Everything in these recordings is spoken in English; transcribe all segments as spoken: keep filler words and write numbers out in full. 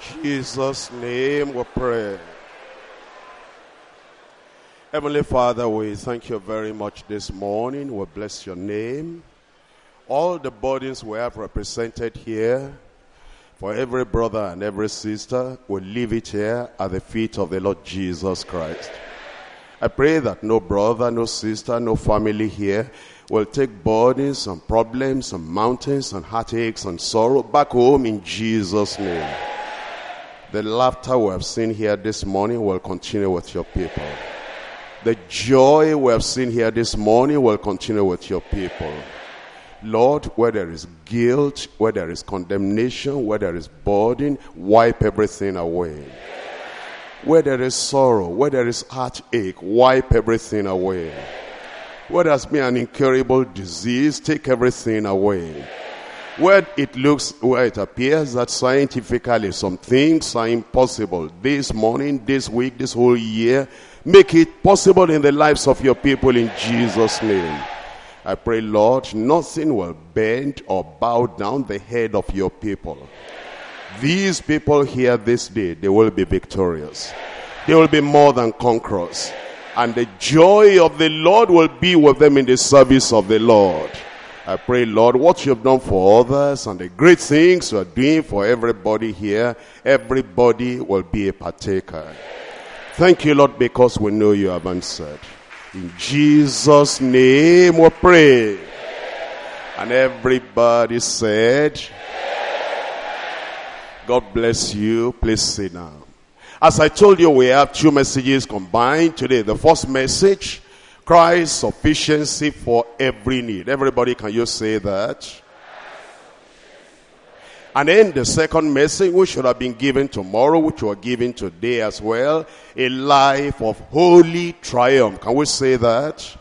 Jesus' name we pray. Heavenly Father, we thank you very much this morning. We bless your name. All the burdens we have represented here, for every brother and every sister, we leave it here at the feet of the Lord Jesus Christ. I pray that no brother, no sister, no family here will take burdens and problems and mountains and heartaches and sorrow back home in Jesus' name. The laughter we have seen here this morning will continue with your people. The joy we have seen here this morning will continue with your people. Lord, where there is guilt, where there is condemnation, where there is burden, wipe everything away. Where there is sorrow, where there is heartache, wipe everything away. Where there has been an incurable disease, take everything away. Where it looks, where it appears that scientifically some things are impossible, this morning, this week, this whole year, make it possible in the lives of your people in Jesus' name. I pray, Lord, nothing will bend or bow down the head of your people. These people here this day, they will be victorious. They will be more than conquerors. And the joy of the Lord will be with them in the service of the Lord. I pray, Lord, what you have done for others and the great things you are doing for everybody here, everybody will be a partaker. Thank you, Lord, because we know you have answered. In Jesus' name we pray. And everybody said, God bless you. Please sit down. As I told you, we have two messages combined today. The first message, Christ's sufficiency for every need. Everybody, can you say that? And then the second message, which should have been given tomorrow, which we're giving today as well, a life of holy triumph. Can we say that?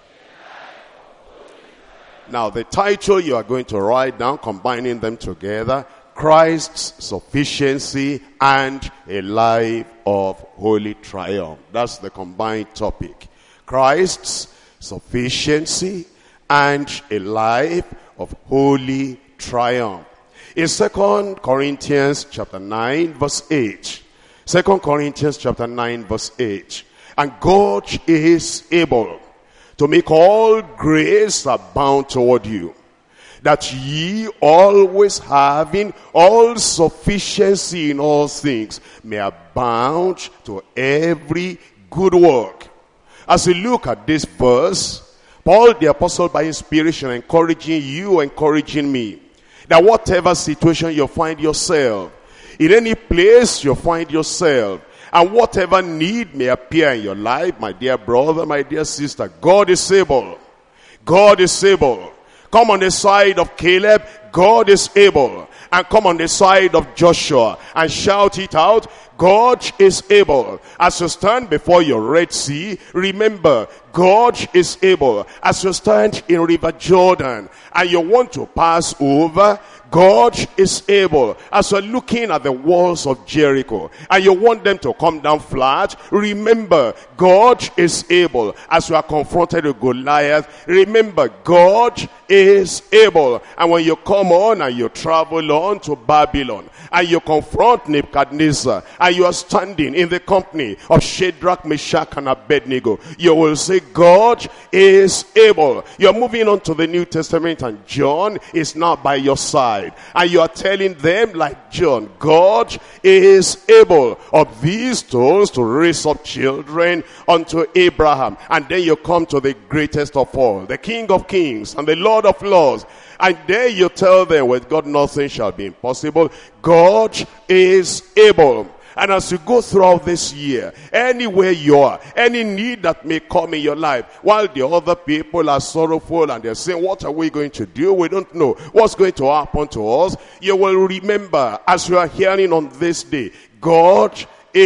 Now, the title you are going to write down, combining them together, Christ's sufficiency and a life of holy triumph. That's the combined topic. Christ's sufficiency and a life of holy triumph. In Second Corinthians chapter nine verse eight. Second Corinthians chapter nine verse eight. And God is able to make all grace abound toward you, that ye always having all sufficiency in all things may abound to every good work. As we look at this verse, Paul the apostle by inspiration encouraging you, encouraging me, that whatever situation you find yourself, in any place you find yourself, and whatever need may appear in your life, my dear brother, my dear sister, God is able. God is able. Come on the side of Caleb, God is able. And come on the side of Joshua and shout it out, God is able. As you stand before your Red Sea, remember, God is able. As you stand in River Jordan and you want to pass over, God is able. As you're looking at the walls of Jericho and you want them to come down flat, remember, God is able. As you are confronted with Goliath, remember, God is able. And when you come on and you travel on to Babylon and you confront Nebuchadnezzar and you are standing in the company of Shadrach, Meshach, and Abednego, you will say, God is able. You're moving on to the New Testament and John is now by your side. And you are telling them like John, God is able of these stones to raise up children unto Abraham. And then you come to the greatest of all, the King of Kings and the Lord of Lords. And there you tell them, with God nothing shall be impossible. God is able. And as you go throughout this year, anywhere you are, any need that may come in your life, while the other people are sorrowful and they're saying, what are we going to do? We don't know what's going to happen to us. You will remember, as you are hearing on this day, God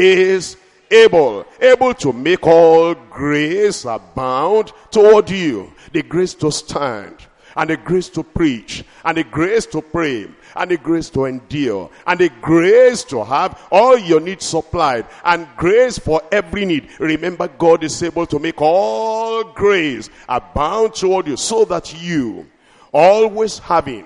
is able, able to make all grace abound toward you. The grace to stand, and the grace to preach, and the grace to pray, and the grace to endure, and the grace to have all your needs supplied, and grace for every need. Remember, God is able to make all grace abound toward you, so that you, always having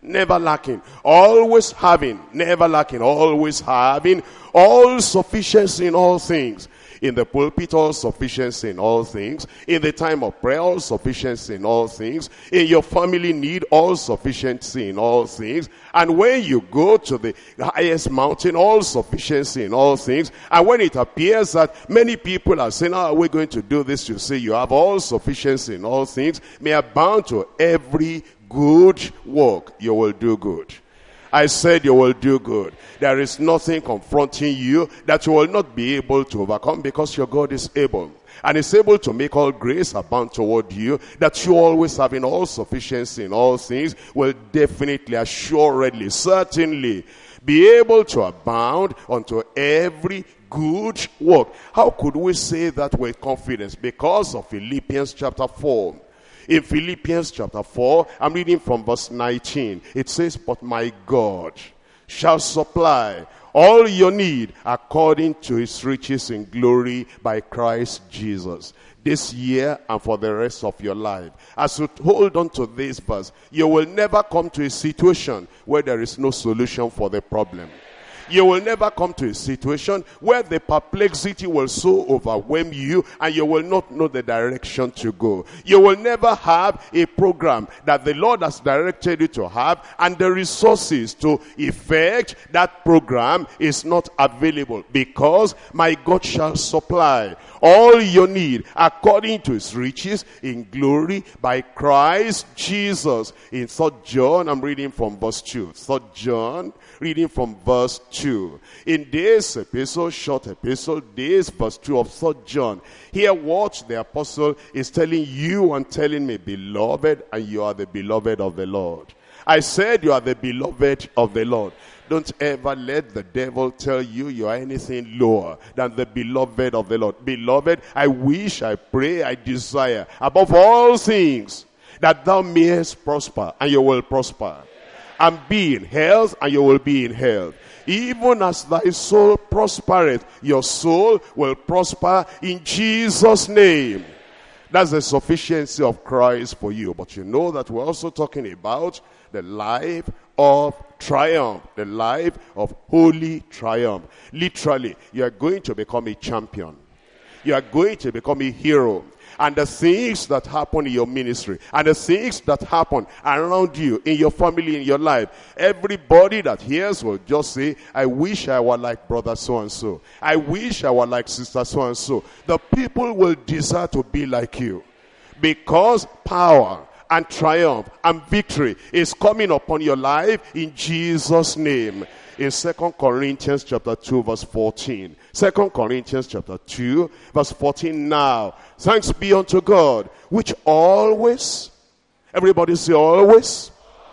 never lacking, always having, never lacking, always having, all sufficiency in all things. In the pulpit, all sufficiency in all things. In the time of prayer, all sufficiency in all things. In your family need, all sufficiency in all things. And when you go to the highest mountain, all sufficiency in all things. And when it appears that many people are saying, how are we going to do this? You say you have all sufficiency in all things. May abound to every good work. You will do good. I said you will do good. There is nothing confronting you that you will not be able to overcome, because your God is able. And is able to make all grace abound toward you, that you always having all sufficiency in all things will definitely, assuredly, certainly be able to abound unto every good work. How could we say that with confidence? Because of Philippians chapter four. In Philippians chapter four, I'm reading from verse nineteen. It says, but my God shall supply all your need according to his riches in glory by Christ Jesus. This year and for the rest of your life, as you hold on to this verse, you will never come to a situation where there is no solution for the problem. You will never come to a situation where the perplexity will so overwhelm you and you will not know the direction to go. You will never have a program that the Lord has directed you to have, and the resources to effect that program is not available, because my God shall supply all your need according to his riches in glory by Christ Jesus. In Third John, I'm reading from verse two. Third John, reading from verse two. In this epistle, short epistle, this verse two of Third John, hear what the apostle is telling you and telling me, beloved, and you are the beloved of the Lord. I said you are the beloved of the Lord. Don't ever let the devil tell you you are anything lower than the beloved of the Lord. Beloved, I wish, I pray, I desire, above all things, that thou mayest prosper, and you will prosper. And be in health, and you will be in health. Even as thy soul prospereth, your soul will prosper in Jesus' name. That's the sufficiency of Christ for you. But you know that we're also talking about the life of triumph, the life of holy triumph. Literally, you are going to become a champion. You are going to become a hero. And the things that happen in your ministry, and the things that happen around you, in your family, in your life, everybody that hears will just say, I wish I were like brother so-and-so. I wish I were like sister so-and-so. The people will desire to be like you, because power and triumph and victory is coming upon your life in Jesus' name. In Second Corinthians chapter two verse fourteen. Second Corinthians chapter two verse fourteen. Now, thanks be unto God, which always, everybody say always,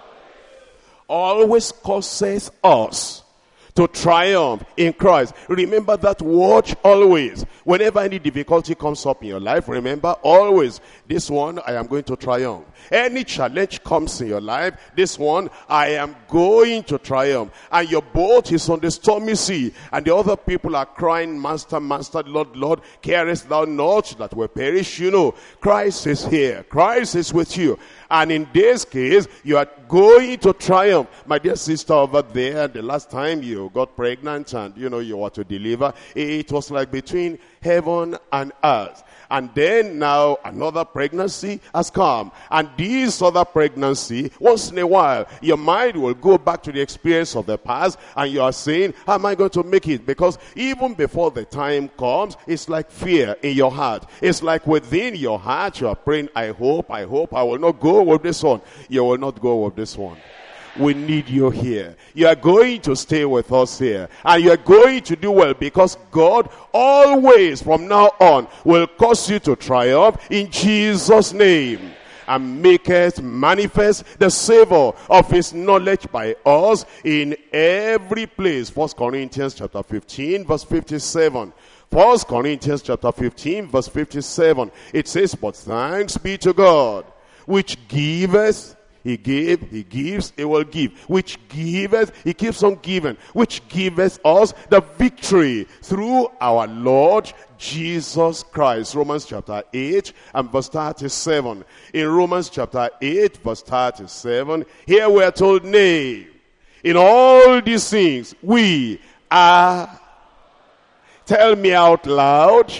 always causes us to triumph in Christ. Remember that word, always. Whenever any difficulty comes up in your life, remember always, this one I am going to triumph. Any challenge comes in your life, this one I am going to triumph. And your boat is on the stormy sea, and the other people are crying, Master, Master, Lord, Lord, carest thou not that we perish? You know, Christ is here. Christ is with you. And in this case, you are going to triumph. My dear sister over there, the last time you got pregnant and, you know, you were to deliver, it was like between heaven and earth. And then now another pregnancy has come. And this other pregnancy, once in a while, your mind will go back to the experience of the past, and you are saying, how am I going to make it? Because even before the time comes, it's like fear in your heart. It's like within your heart, you are praying, I hope, I hope I will not go with this one. You will not go with this one. We need you here. You are going to stay with us here. And you are going to do well, because God always from now on will cause you to triumph in Jesus' name. And maketh manifest the savor of his knowledge by us in every place. First Corinthians chapter fifteen verse fifty-seven. First Corinthians chapter fifteen verse fifty-seven. It says, but thanks be to God, which giveth He gave, he gives, he will give. Which giveth, he keeps on giving. Which giveth us the victory through our Lord Jesus Christ. Romans chapter eight and verse thirty-seven. In Romans chapter eight verse thirty-seven, here we are told, nay, in all these things we are, tell me out loud,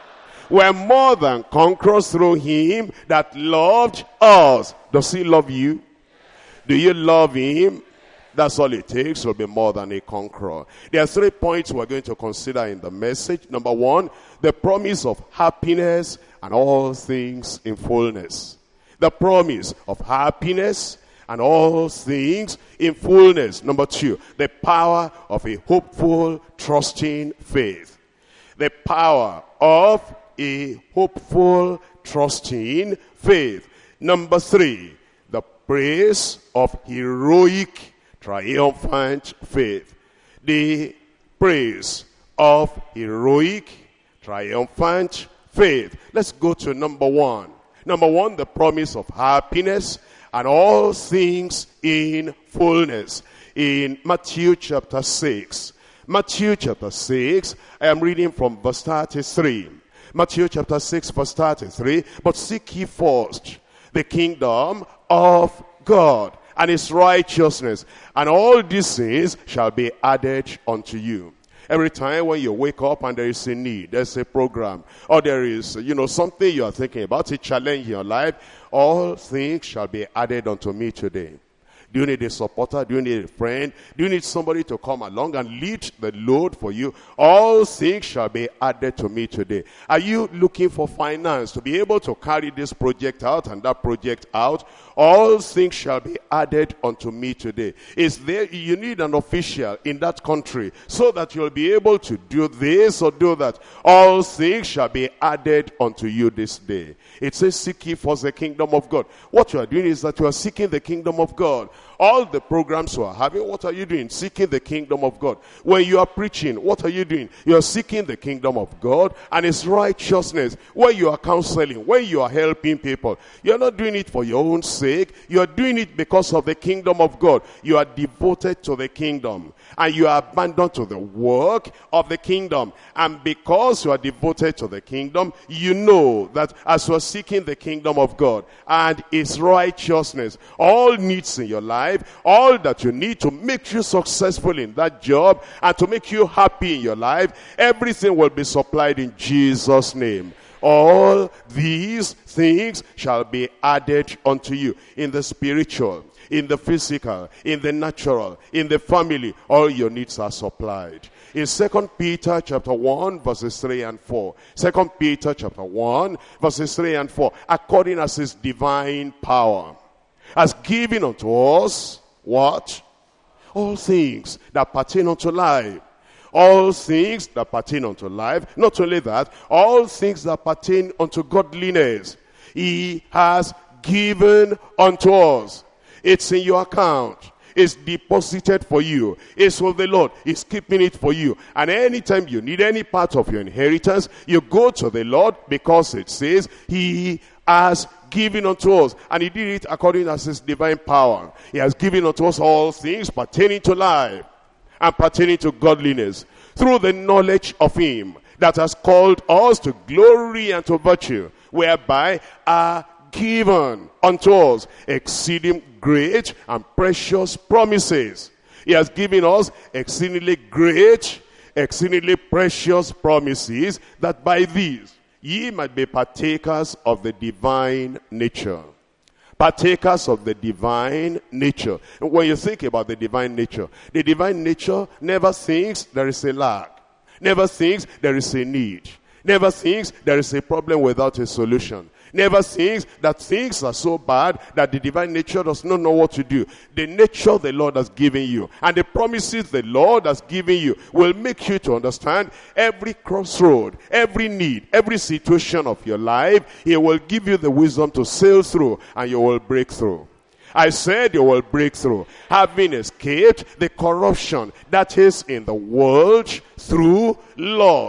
we're more than conquerors through him that loved us. Does he love you? Do you love him? That's all it takes to be more than a conqueror. There are three points we're going to consider in the message. Number one, the promise of happiness and all things in fullness. The promise of happiness and all things in fullness. Number two, the power of a hopeful, trusting faith. The power of a hopeful, trusting faith. Number three, the praise of heroic, triumphant faith. The praise of heroic, triumphant faith. Let's go to number one. Number one, the promise of happiness and all things in fullness. In Matthew chapter six. Matthew chapter six, I am reading from verse thirty-three. Matthew chapter six verse thirty-three. But seek ye first the kingdom of God and his righteousness, and all these things shall be added unto you. Every time when you wake up and there is a need, there's a program, or there is, you know, something you are thinking about, a challenge in your life, all things shall be added unto me today. Do you need a supporter? Do you need a friend? Do you need somebody to come along and lead the load for you? All things shall be added to me today. Are you looking for finance to be able to carry this project out and that project out? All things shall be added unto me today. Is there, you need an official in that country so that you'll be able to do this or do that. All things shall be added unto you this day. It says, seek ye first the kingdom of God. What you are doing is that you are seeking the kingdom of God. All the programs you are having, what are you doing? Seeking the kingdom of God. When you are preaching, what are you doing? You are seeking the kingdom of God and his righteousness. When you are counseling, when you are helping people, you are not doing it for your own sake. You are doing it because of the kingdom of God. You are devoted to the kingdom and you are abandoned to the work of the kingdom. And because you are devoted to the kingdom, you know that as you are seeking the kingdom of God and his righteousness, all needs in your life, all that you need to make you successful in that job and to make you happy in your life, everything will be supplied in Jesus' name. All these things shall be added unto you in the spiritual, in the physical, in the natural, in the family. All your needs are supplied. In Second Peter chapter one verses three and four. Second Peter chapter one verses three and four. According as his divine power has given unto us what? All things that pertain unto life. All things that pertain unto life. Not only that, all things that pertain unto godliness. He has given unto us. It's in your account. It's deposited for you. It's with the Lord. He's keeping it for you. And anytime you need any part of your inheritance, you go to the Lord because it says he has given unto us. And he did it according to his divine power. He has given unto us all things pertaining to life and pertaining to godliness through the knowledge of him that has called us to glory and to virtue, whereby are given unto us exceeding great and precious promises. He has given us exceedingly great, exceedingly precious promises, that by these ye might be partakers of the divine nature. Partakers of the divine nature. And when you think about the divine nature, the divine nature never thinks there is a lack, never thinks there is a need, never thinks there is a problem without a solution, never thinks that things are so bad that the divine nature does not know what to do. The nature the Lord has given you and the promises the Lord has given you will make you to understand every crossroad, every need, every situation of your life. He will give you the wisdom to sail through and you will break through. I said you will break through, having escaped the corruption that is in the world through lust.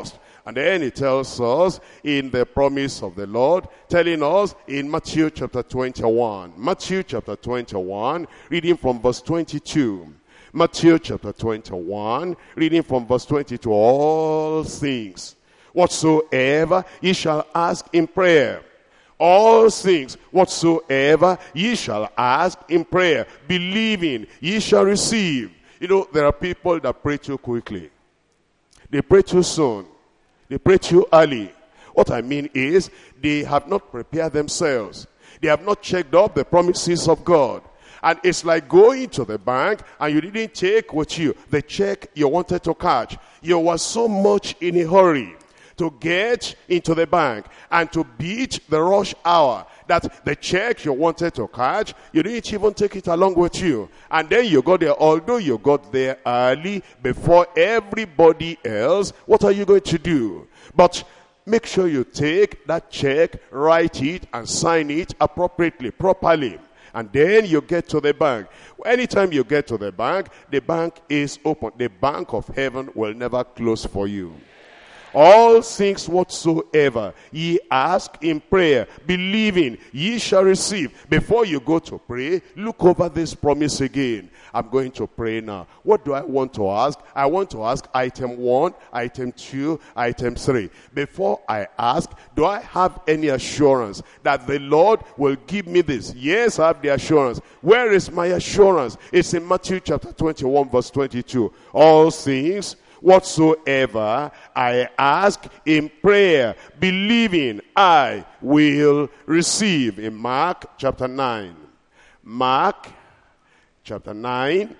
And then it tells us in the promise of the Lord, telling us in Matthew chapter twenty-one. Matthew chapter twenty-one, reading from verse twenty-two. Matthew chapter twenty-one, reading from verse twenty-two. All things whatsoever ye shall ask in prayer. All things whatsoever ye shall ask in prayer, believing ye shall receive. You know, there are people that pray too quickly. They pray too soon. They pray too early. What I mean is, they have not prepared themselves. They have not checked up the promises of God. And it's like going to the bank and you didn't take with you the check you wanted to catch. You were so much in a hurry to get into the bank and to beat the rush hour that the check you wanted to catch, you didn't even take it along with you. And then you got there, although you got there early before everybody else, what are you going to do? But make sure you take that check, write it, and sign it appropriately, properly. And then you get to the bank. Anytime you get to the bank, the bank is open. The bank of heaven will never close for you. All things whatsoever ye ask in prayer, believing ye shall receive. Before you go to pray, look over this promise again. I'm going to pray now. What do I want to ask? I want to ask item one, item two, item three. Before I ask, do I have any assurance that the Lord will give me this? Yes, I have the assurance. Where is my assurance? It's in Matthew chapter twenty-one, verse twenty-two. All things whatsoever I ask in prayer, believing I will receive. In Mark chapter nine. Mark chapter nine,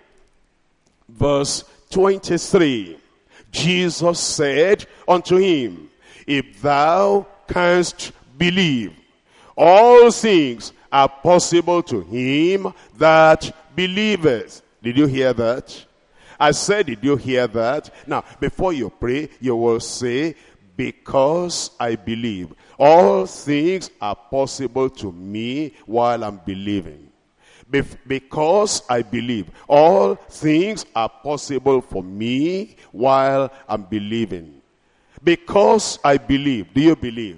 verse twenty-three. Jesus said unto him, if thou canst believe, all things are possible to him that believeth. Did you hear that? I said, did you hear that? Now, before you pray, you will say, because I believe. All things are possible to me while I'm believing. Bef- because I believe. All things are possible for me while I'm believing. Because I believe. Do you believe?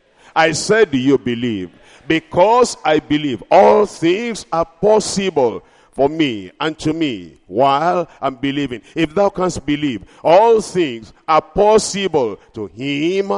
I said, do you believe? Because I believe. All things are possible for me and to me while I'm believing. If thou canst believe, all things are possible to him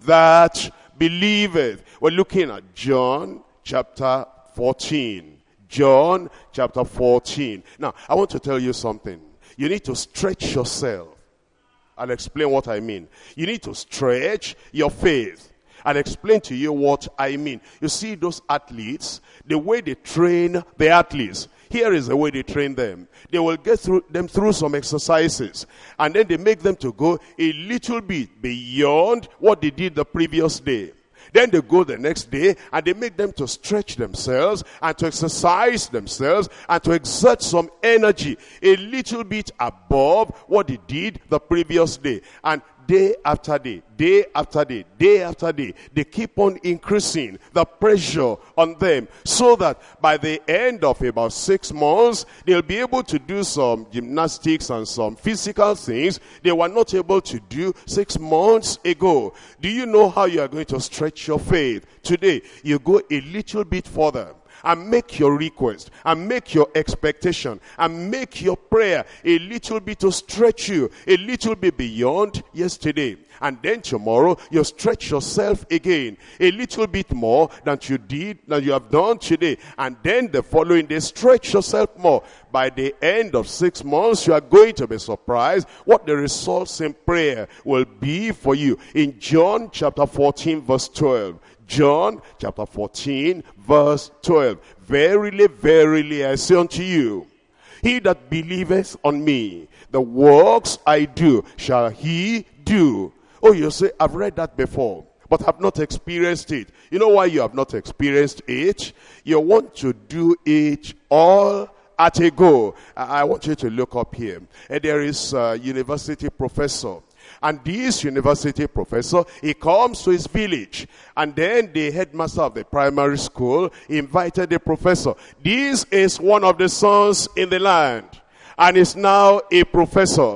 that believeth. We're looking at John chapter fourteen. John chapter fourteen. Now, I want to tell you something. You need to stretch yourself. I'll explain what I mean. You need to stretch your faith. I'll explain to you what I mean. You see those athletes, the way they train the athletes. Here is the way they train them. They will get through them through some exercises. And then they make them to go a little bit beyond what they did the previous day. Then they go the next day and they make them to stretch themselves and to exercise themselves and to exert some energy a little bit above what they did the previous day. And day after day, day after day, day after day, they keep on increasing the pressure on them so that by the end of about six months, they'll be able to do some gymnastics and some physical things they were not able to do six months ago. Do you know how you are going to stretch your faith? Today, you go a little bit further and make your request and make your expectation and make your prayer a little bit to stretch you a little bit beyond yesterday. And then tomorrow you stretch yourself again a little bit more than you did, than you have done today. And then the following day stretch yourself more. By the end of six months you are going to be surprised what the results in prayer will be for you. In John chapter fourteen verse twelve. John chapter fourteen verse twelve. Verily, verily, I say unto you, he that believeth on me, the works I do, shall he do. Oh, you say, I've read that before, but have not experienced it. You know why you have not experienced it? You want to do it all at a go. I want you to look up here. And there is a university professor. And this university professor, he comes to his village. And then the headmaster of the primary school invited the professor. This is one of the sons in the land. And is now a professor.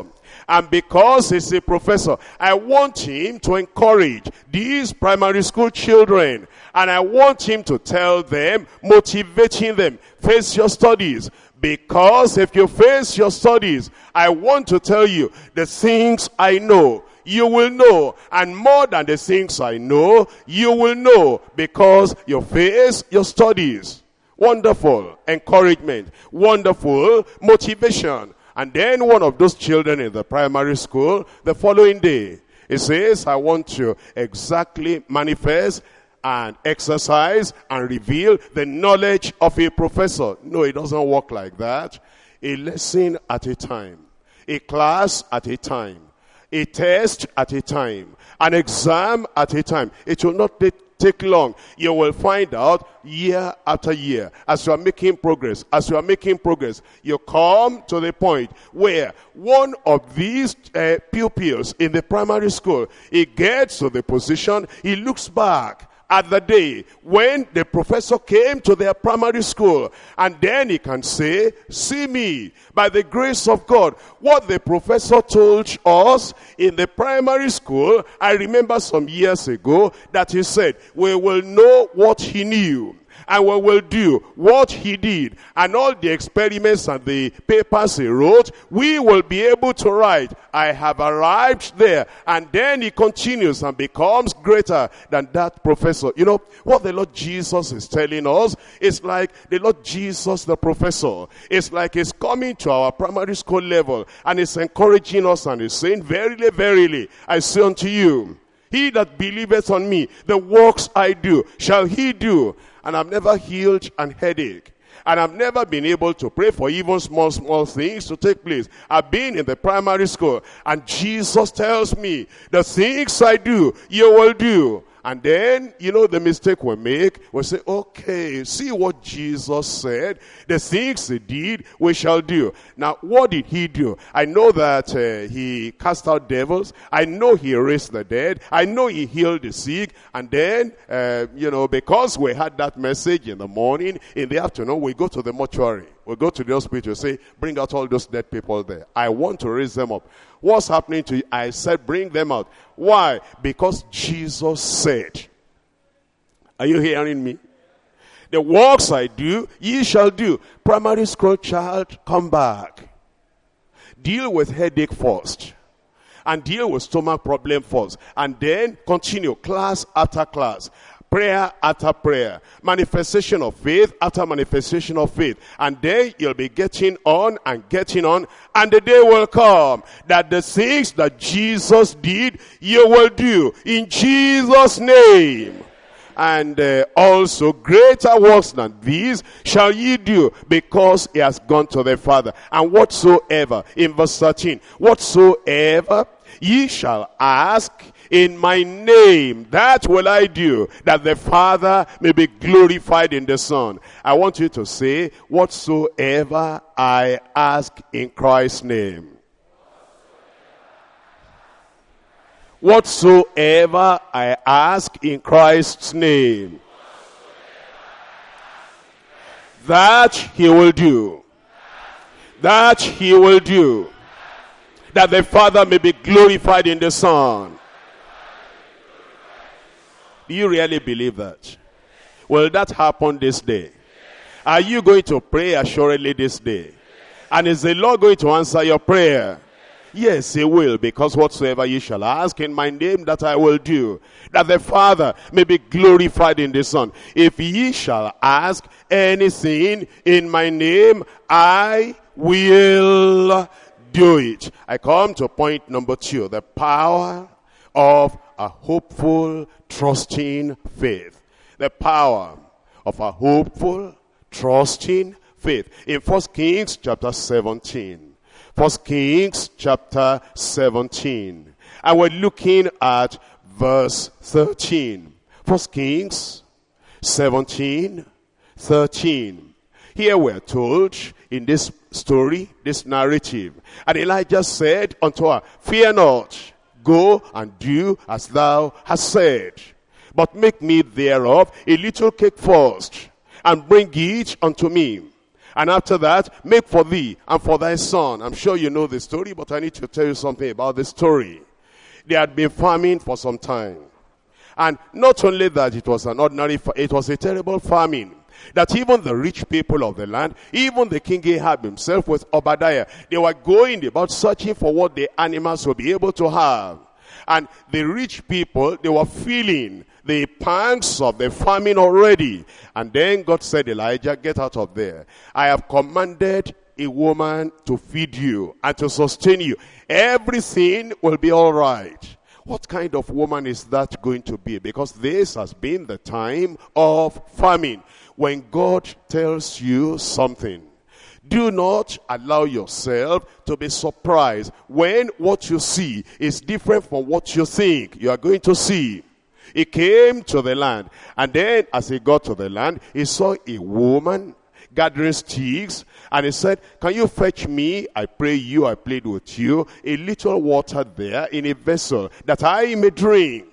And because he's a professor, I want him to encourage these primary school children. And I want him to tell them, motivating them, face your studies. Because if you face your studies, I want to tell you the things I know, you will know. And more than the things I know, you will know because you face your studies. Wonderful encouragement, wonderful motivation. And then one of those children in the primary school, the following day, he says, I want to exactly manifest and exercise and reveal the knowledge of a professor. No, it doesn't work like that. A lesson at a time, a class at a time, a test at a time, an exam at a time. It will not take long. You will find out year after year, as you are making progress, as you are making progress, you come to the point where one of these uh, pupils in the primary school, he gets to the position, he looks back at the day when the professor came to their primary school, and then he can say, see me, by the grace of God, what the professor told us in the primary school. I remember some years ago that he said, we will know what he knew, and we will do what he did, and all the experiments and the papers he wrote, we will be able to write. I have arrived there. And then he continues and becomes greater than that professor. You know, what the Lord Jesus is telling us is like the Lord Jesus, the professor. It's like he's coming to our primary school level and he's encouraging us and he's saying, verily, verily, I say unto you, he that believeth on me, the works I do, shall he do. And I've never healed an headache. And I've never been able to pray for even small, small things to take place. I've been in the primary school. And Jesus tells me, the things I do, you will do. And then, you know, the mistake we make, we say, okay, see what Jesus said. The things he did, we shall do. Now, what did he do? I know that uh, he cast out devils. I know he raised the dead. I know he healed the sick. And then, uh, you know, because we had that message in the morning, in the afternoon, we go to the mortuary. We go to the hospital, say, bring out all those dead people there. I want to raise them up. What's happening to you? I said, bring them out. Why? Because Jesus said. Are you hearing me? The works I do, ye shall do. Primary school child, come back. Deal with headache first. And deal with stomach problem first. And then continue class after class. Prayer after prayer, manifestation of faith after manifestation of faith. And then you'll be getting on and getting on. And the day will come that the things that Jesus did, you will do in Jesus' name. And uh, also greater works than these shall ye do, because he has gone to the Father. And whatsoever, in verse thirteen, whatsoever ye shall ask in my name, that will I do, that the Father may be glorified in the Son. I want you to say, whatsoever I ask in Christ's name. Whatsoever I ask in Christ's name, that he will do. That he will do. That the Father may be glorified in the Son. Do you really believe that? Will that happen this day? Are you going to pray assuredly this day? And is the Lord going to answer your prayer? Yes, he will, because whatsoever ye shall ask in my name, that I will do, that the Father may be glorified in the Son. If ye shall ask anything in my name, I will do it. I come to point number two, the power of a hopeful, trusting faith. The power of a hopeful, trusting faith. In First Kings chapter seventeen. First Kings chapter seventeen. And we're looking at verse thirteen. First Kings seventeen, thirteen. Here we're told in this story, this narrative. And Elijah said unto her, fear not. Go and do as thou hast said. But make me thereof a little cake first, and bring it unto me. And after that, make for thee and for thy son. I'm sure you know the story, but I need to tell you something about the story. They had been farming for some time. And not only that, it was an ordinary, it was a terrible famine. That even the rich people of the land, even the King Ahab himself with Obadiah, they were going about searching for what the animals would be able to have. And the rich people, they were feeling the pangs of the famine already. And then God said, Elijah, get out of there. I have commanded a woman to feed you and to sustain you. Everything will be all right. What kind of woman is that going to be? Because this has been the time of famine. When God tells you something, do not allow yourself to be surprised when what you see is different from what you think you are going to see. He came to the land, and then as he got to the land, he saw a woman gathering sticks, and he said, can you fetch me, I pray you, I plead with you, a little water there in a vessel that I may drink?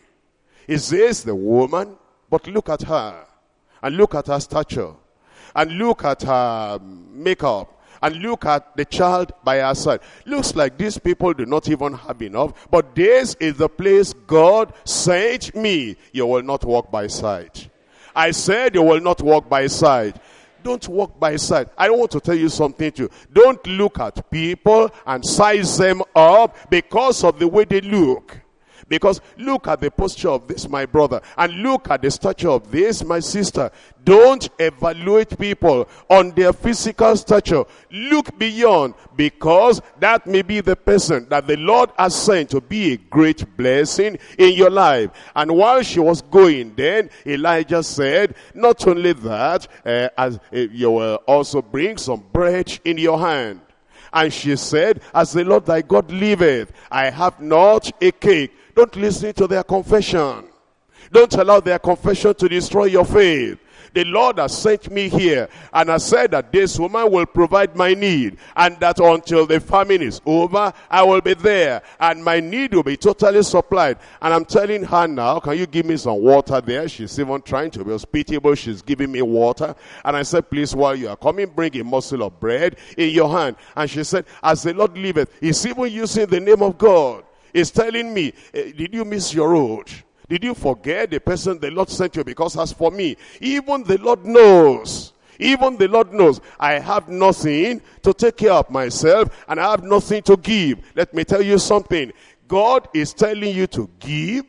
Is this the woman? But look at her, and look at her stature, and look at her makeup, and look at the child by her side. Looks like these people do not even have enough, but this is the place God sent me. You will not walk by sight. I said you will not walk by sight. Don't walk by sight. I want to tell you something too. Don't look at people and size them up because of the way they look. Because look at the posture of this, my brother, and look at the stature of this, my sister. Don't evaluate people on their physical stature. Look beyond, because that may be the person that the Lord has sent to be a great blessing in your life. And while she was going, then Elijah said, not only that, uh, as uh, you will also bring some bread in your hand. And she said, as the Lord thy God liveth, I have not a cake. Don't listen to their confession. Don't allow their confession to destroy your faith. The Lord has sent me here and has said that this woman will provide my need, and that until the famine is over, I will be there and my need will be totally supplied. And I'm telling her now, can you give me some water there? She's even trying to be hospitable. She's giving me water. And I said, please, while you are coming, bring a morsel of bread in your hand. And she said, as the Lord liveth, he's even using the name of God. He's telling me, did you miss your road? Did you forget the person the Lord sent you? Because as for me, even the Lord knows, even the Lord knows, I have nothing to take care of myself, and I have nothing to give. Let me tell you something. God is telling you to give,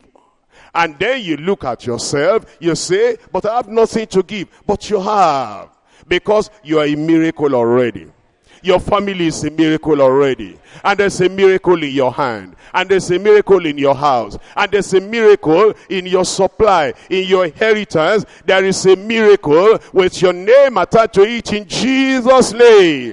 and then you look at yourself, you say, but I have nothing to give. But you have, because you are a miracle already. Your family is a miracle already. And there's a miracle in your hand. And there's a miracle in your house. And there's a miracle in your supply, in your inheritance. There is a miracle with your name attached to it in Jesus' name.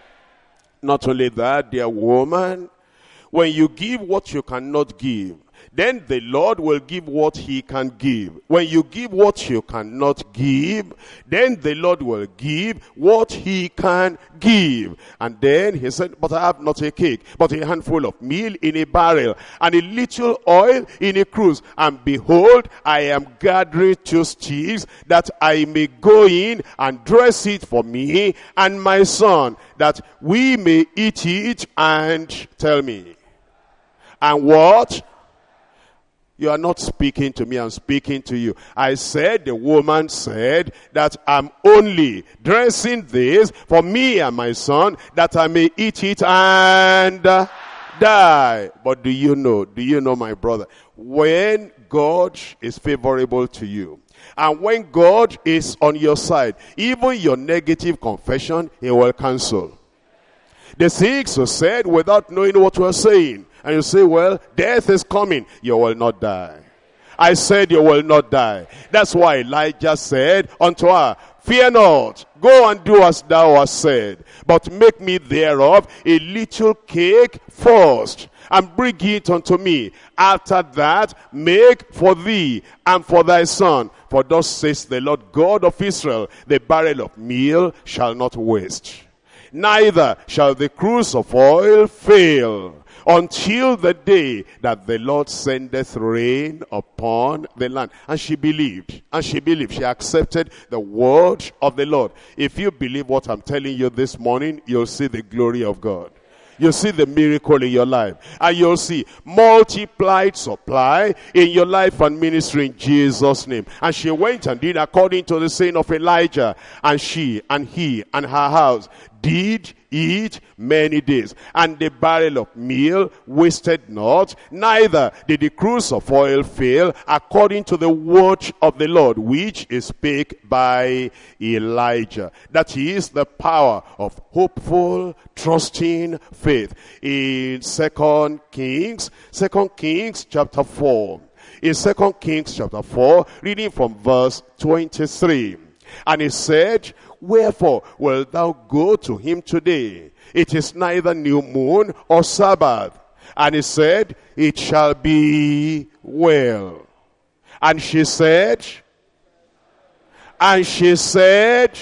Not only that, dear woman, when you give what you cannot give, then the Lord will give what he can give. When you give what you cannot give, then the Lord will give what he can give. And then he said, but I have not a cake, but a handful of meal in a barrel, and a little oil in a cruse. And behold, I am gathering two sticks, that I may go in and dress it for me and my son, that we may eat it. And tell me, and what? You are not speaking to me, I'm speaking to you. I said, the woman said, that I'm only dressing this for me and my son, that I may eat it and uh, die. But do you know, do you know, my brother, when God is favorable to you, and when God is on your side, even your negative confession, he will cancel. The six who said without knowing what we're saying, and you say, well, death is coming. You will not die. I said you will not die. That's why Elijah said unto her, fear not, go and do as thou hast said, but make me thereof a little cake first, and bring it unto me. After that, make for thee and for thy son. For thus says the Lord God of Israel, the barrel of meal shall not waste, neither shall the cruse of oil fail, until the day that the Lord sendeth rain upon the land. And she believed, and she believed, she accepted the word of the Lord. If you believe what I'm telling you this morning, you'll see the glory of God. You'll see the miracle in your life. And you'll see multiplied supply in your life and ministry in Jesus' name. And she went and did according to the saying of Elijah. And she and he and her house did eat many days. And the barrel of meal wasted not, neither did the cruse of oil fail, according to the word of the Lord, which is spake by Elijah. That is the power of hopeful, trusting faith. In Second Kings, Second Kings chapter four. In Second Kings chapter four, reading from verse twenty-three. And he said, wherefore wilt thou go to him today? It is neither new moon or Sabbath. And he said, it shall be well. And she said, and she said,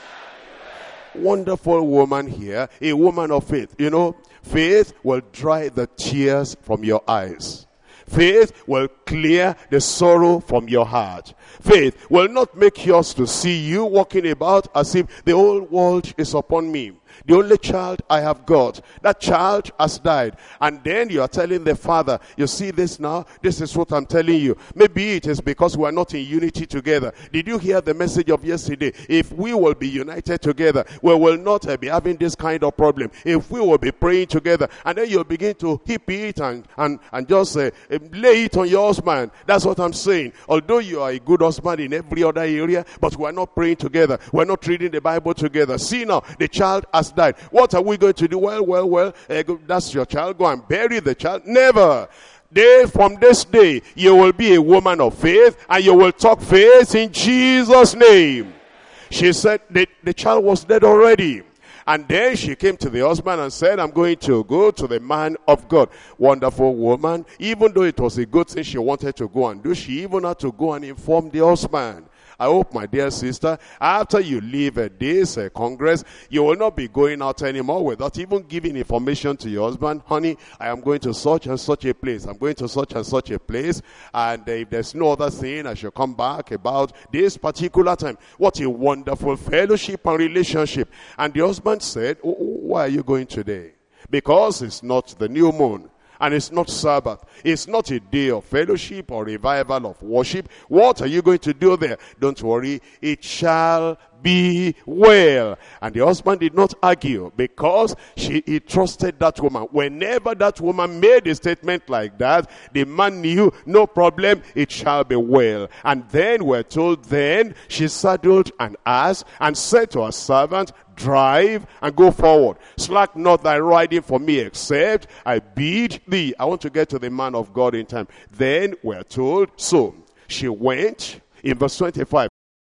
wonderful woman here, a woman of faith. You know, faith will dry the tears from your eyes. Faith will clear the sorrow from your heart. Faith will not make yours to see you walking about as if the whole world is upon me. The only child I have got, that child has died. And then you are telling the father, you see this now? This is what I'm telling you. Maybe it is because we are not in unity together. Did you hear the message of yesterday? If we will be united together, we will not uh, be having this kind of problem. If we will be praying together, and then you'll begin to heap it and, and, and just uh, lay it on your husband. That's what I'm saying. Although you are a good husband in every other area, but we are not praying together. We are not reading the Bible together. See now, the child has died. What are we going to do? Well, well, well, uh, that's your child. Go and bury the child. Never. They, from this day, you will be a woman of faith, and you will talk faith in Jesus' name. She said the, the child was dead already. And then she came to the husband and said, I'm going to go to the man of God. Wonderful woman. Even though it was a good thing she wanted to go and do, she even had to go and inform the husband. I hope, my dear sister, after you leave uh, this uh, congress, you will not be going out anymore without even giving information to your husband. Honey, I am going to such and such a place. I'm going to such and such a place. And uh, if there's no other thing, I shall come back about this particular time. What a wonderful fellowship and relationship. And the husband said, oh, why are you going today? Because it's not the new moon. And it's not Sabbath. It's not a day of fellowship or revival of worship. What are you going to do there? Don't worry. It shall be well. And the husband did not argue because she, he trusted that woman. Whenever that woman made a statement like that, the man knew, no problem, it shall be well. And then we're told, then she saddled an ass and said to her servant, drive and go forward. Slack not thy riding for me, except I bid thee. I want to get to the man of God in time. Then we're told, so she went in verse twenty-five.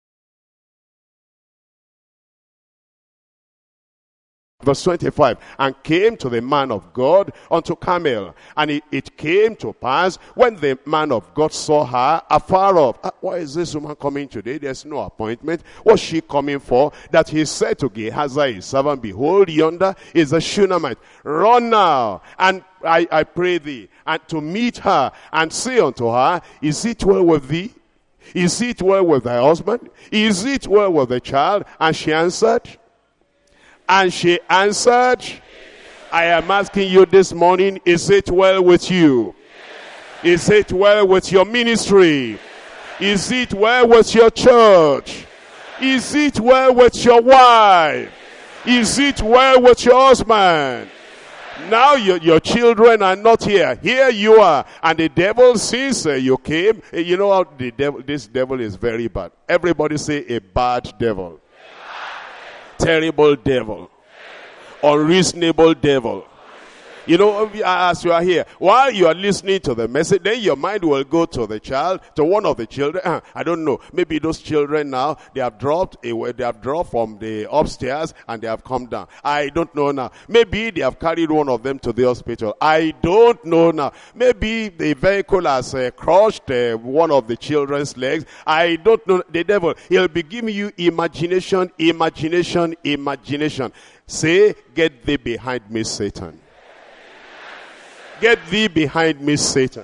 Verse twenty-five, and came to the man of God unto Carmel. And it, it came to pass, when the man of God saw her afar off. Ah, why is this woman coming today? There's no appointment. What's she coming for? That he said to Gehazi his servant, behold, yonder is a Shunammite. Run now, and I, I pray thee, and to meet her, and say unto her, is it well with thee? Is it well with thy husband? Is it well with the child? And she answered, And she answered, I am asking you this morning, is it well with you? Is it well with your ministry? Is it well with your church? Is it well with your wife? Is it well with your husband? Now your, your children are not here. Here you are. And the devil, since uh, you came, uh, you know how the devil, this devil is very bad. Everybody say a bad devil. Terrible devil. Unreasonable devil. You know, as you are here, while you are listening to the message, then your mind will go to the child, to one of the children. Uh, I don't know. Maybe those children now, they have dropped away, they have dropped from the upstairs and they have come down. I don't know now. Maybe they have carried one of them to the hospital. I don't know now. Maybe the vehicle has uh, crushed uh, one of the children's legs. I don't know. The devil, he'll be giving you imagination, imagination, imagination. Say, get thee behind me, Satan. Get thee behind me, Satan.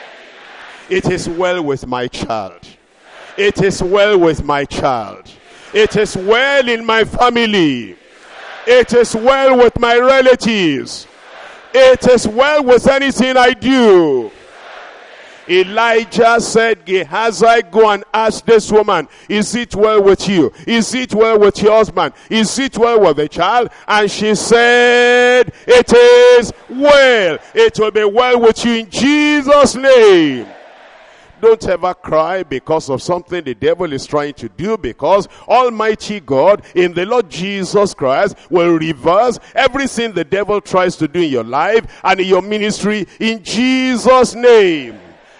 It is well with my child. It is well with my child. It is well in my family. It is well with my relatives. It is well with anything I do. Elijah said, Gehazi, go and ask this woman, is it well with you? Is it well with your husband? Is it well with the child? And she said, it is well. It will be well with you in Jesus' name. Don't ever cry because of something the devil is trying to do, because Almighty God in the Lord Jesus Christ will reverse everything the devil tries to do in your life and in your ministry in Jesus' name.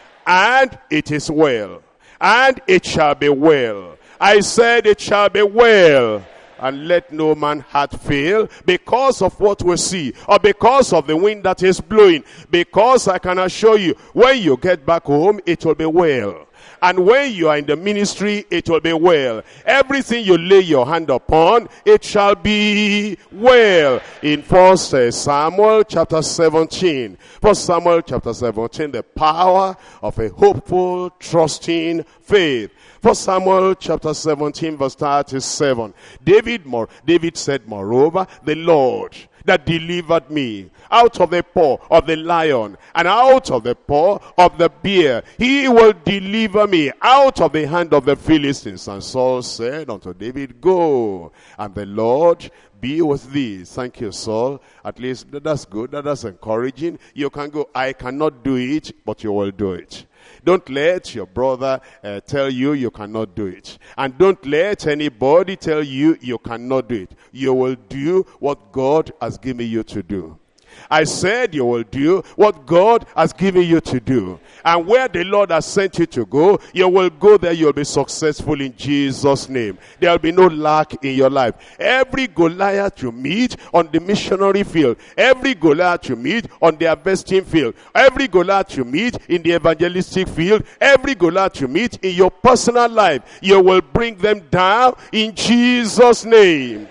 And it is well. And it shall be well. I said it shall be well. And let no man heart fail because of what we see, or because of the wind that is blowing. Because I can assure you, when you get back home, it will be well. And when you are in the ministry, it will be well. Everything you lay your hand upon, it shall be well. In First Samuel chapter seventeen. First Samuel chapter seventeen, the power of a hopeful, trusting faith. First Samuel chapter seventeen, verse thirty-seven. David, more, David said, moreover, the Lord that delivered me out of the paw of the lion and out of the paw of the bear, he will deliver me out of the hand of the Philistines. And Saul said unto David, go, and the Lord be with thee. Thank you, Saul. At least that's good. That's encouraging. You can go. I cannot do it, but you will do it. Don't let your brother uh, tell you you cannot do it. And don't let anybody tell you you cannot do it. You will do what God has given you to do. I said you will do what God has given you to do. And where the Lord has sent you to go, you will go there. You'll be successful in Jesus' name. There will be no lack in your life. Every Goliath you meet on the missionary field, every Goliath you meet on the harvesting field, every Goliath you meet in the evangelistic field, every Goliath you meet in your personal life, you will bring them down in Jesus' name.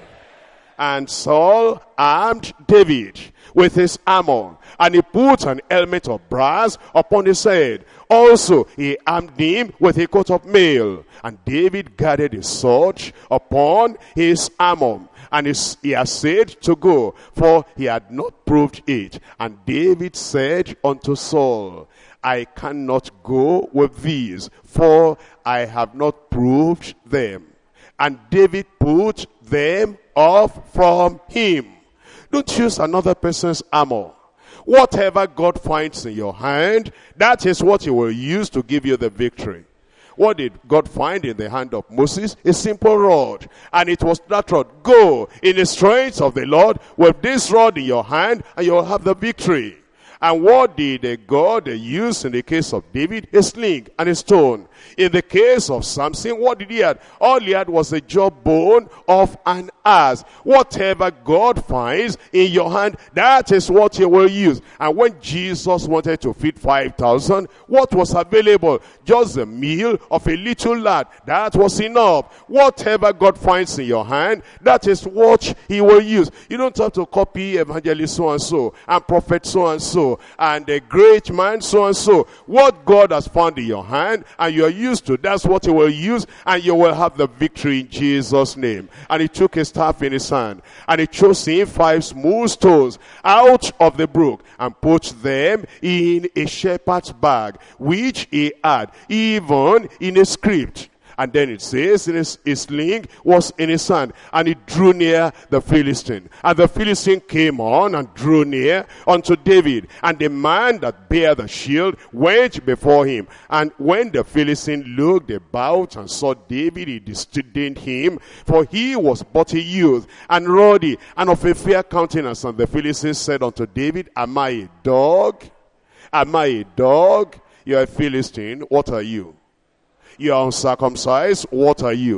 And Saul armed David with his armor, and he put an helmet of brass upon his head. Also he armed him with a coat of mail. And David guarded his sword upon his armor, and he essayed to go, for he had not proved it. And David said unto Saul, I cannot go with these, for I have not proved them. And David put them off from him. Don't use another person's armor. Whatever God finds in your hand, that is what he will use to give you the victory. What did God find in the hand of Moses? A simple rod. And it was that rod. Go in the strength of the Lord with this rod in your hand, and you will have the victory. And what did God use in the case of David? A sling and a stone. In the case of Samson, what did he have? All he had was a jawbone of an ass. Whatever God finds in your hand, that is what he will use. And when Jesus wanted to feed five thousand, what was available? Just the meal of a little lad. That was enough. Whatever God finds in your hand, that is what he will use. You don't have to copy evangelist so-and-so and prophet so-and-so and a great man so-and-so. What God has found in your hand and you are used to, that's what he will use, and you will have the victory in Jesus' name. And he took a staff in his hand, and he chose him five smooth stones out of the brook, and put them in a shepherd's bag, which he had, even in a script. And then it says, in his, his sling was in his hand, and he drew near the Philistine. And the Philistine came on and drew near unto David. And the man that bare the shield went before him. And when the Philistine looked about and saw David, he disdained him, for he was but a youth, and ruddy, and of a fair countenance. And the Philistine said unto David, Am I a dog? Am I a dog? You are a Philistine. What are you? You are uncircumcised. What are you?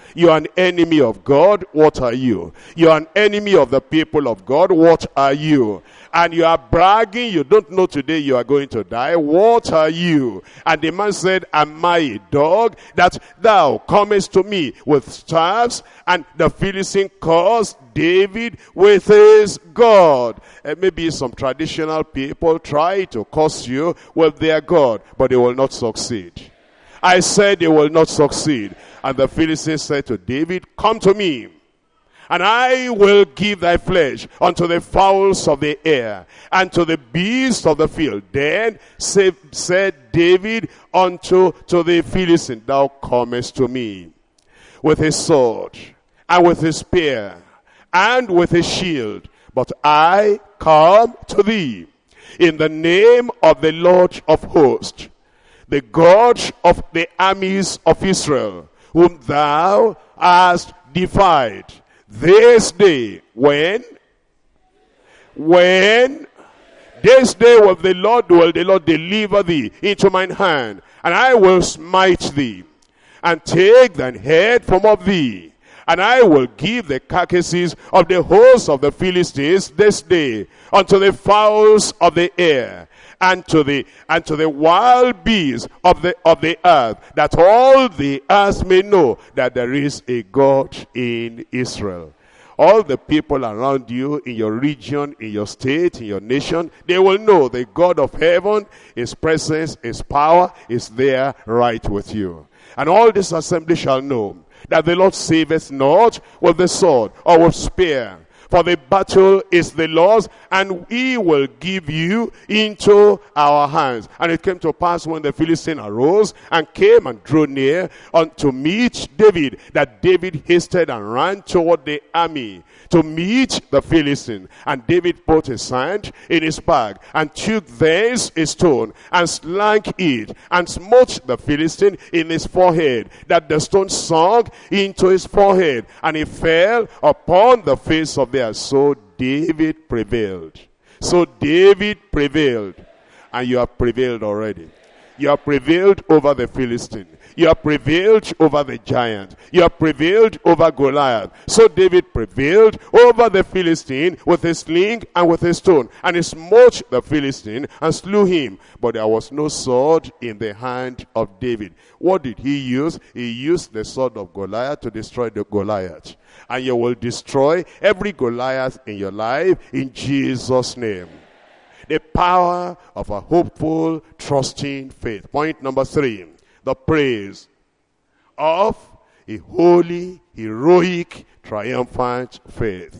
You're an enemy of God. What are you? You're an enemy of the people of God. What are you? And you are bragging, you don't know today you are going to die. What are you? And the man said, am I a dog that thou comest to me with staffs? And the Philistine cursed David with his God. And maybe some traditional people try to curse you with their God, but they will not succeed. I said they will not succeed. And the Philistine said to David, come to me, and I will give thy flesh unto the fowls of the air, and to the beasts of the field. Then say, said David unto to the Philistine, thou comest to me with his sword, and with his spear, and with his shield. But I come to thee in the name of the Lord of hosts, the God of the armies of Israel, whom thou hast defied. This day, when? When? This day will the Lord, will the Lord deliver thee into mine hand, and I will smite thee, and take thine head from off thee, and I will give the carcasses of the hosts of the Philistines this day unto the fowls of the air, and to the and to the wild beasts of the of the earth, that all the earth may know that there is a God in Israel. All the people around you, in your region, in your state, in your nation, they will know the God of heaven, his presence, his power is there right with you. And all this assembly shall know that the Lord saveth not with the sword or with spear. For the battle is the Lord's, and he will give you into our hands. And it came to pass when the Philistine arose and came and drew near unto meet David, that David hasted and ran toward the army to meet the Philistine. And David put his hand in his bag, and took thence a stone, and slank it, and smote the Philistine in his forehead, that the stone sunk into his forehead, and he fell upon the face of the earth. So David prevailed. So David prevailed. And you have prevailed already. You have prevailed over the Philistine. You have prevailed over the giant. You have prevailed over Goliath. So David prevailed over the Philistine with his sling and with his stone. And he smote the Philistine and slew him. But there was no sword in the hand of David. What did he use? He used the sword of Goliath to destroy the Goliath. And you will destroy every Goliath in your life in Jesus' name. The power of a hopeful, trusting faith. Point number three. The praise of a holy, heroic, triumphant faith.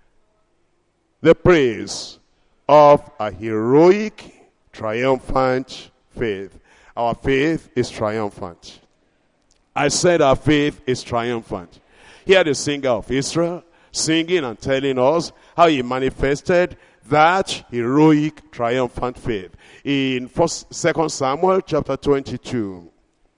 The praise of a heroic, triumphant faith. Our faith is triumphant. I said our faith is triumphant. Here the singer of Israel singing and telling us how he manifested that heroic, triumphant faith. In first, Second Samuel chapter twenty-two.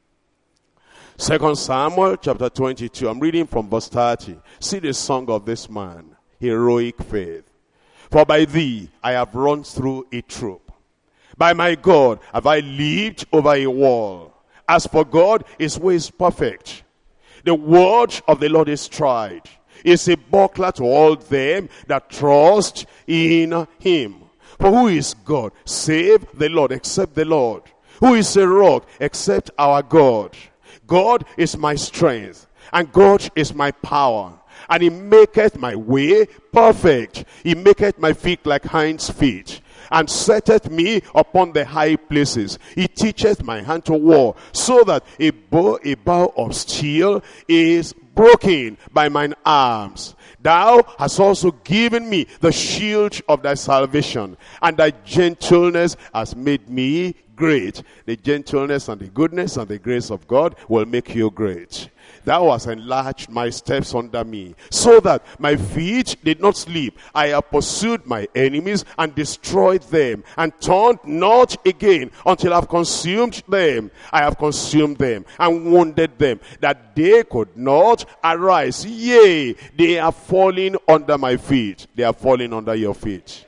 Second Samuel chapter twenty-two. I'm reading from verse thirty. See the song of this man. Heroic faith. For by thee I have run through a troop. By my God have I leaped over a wall. As for God, his way is perfect. The word of the Lord is tried. Is a buckler to all them that trust in him. For who is God save the Lord, except the Lord? Who is a rock except our God? God is my strength, and God is my power. And he maketh my way perfect. He maketh my feet like hinds feet, and setteth me upon the high places. He teacheth my hand to war, so that a bow, a bow of steel is broken by mine arms. Thou hast also given me the shield of thy salvation, and thy gentleness has made me great. The gentleness and the goodness and the grace of God will make you great. Thou hast enlarged my steps under me, so that my feet did not slip. I have pursued my enemies and destroyed them, and turned not again until I have consumed them. I have consumed them and wounded them, that they could not arise. Yea, they are falling under my feet. They are falling under your feet.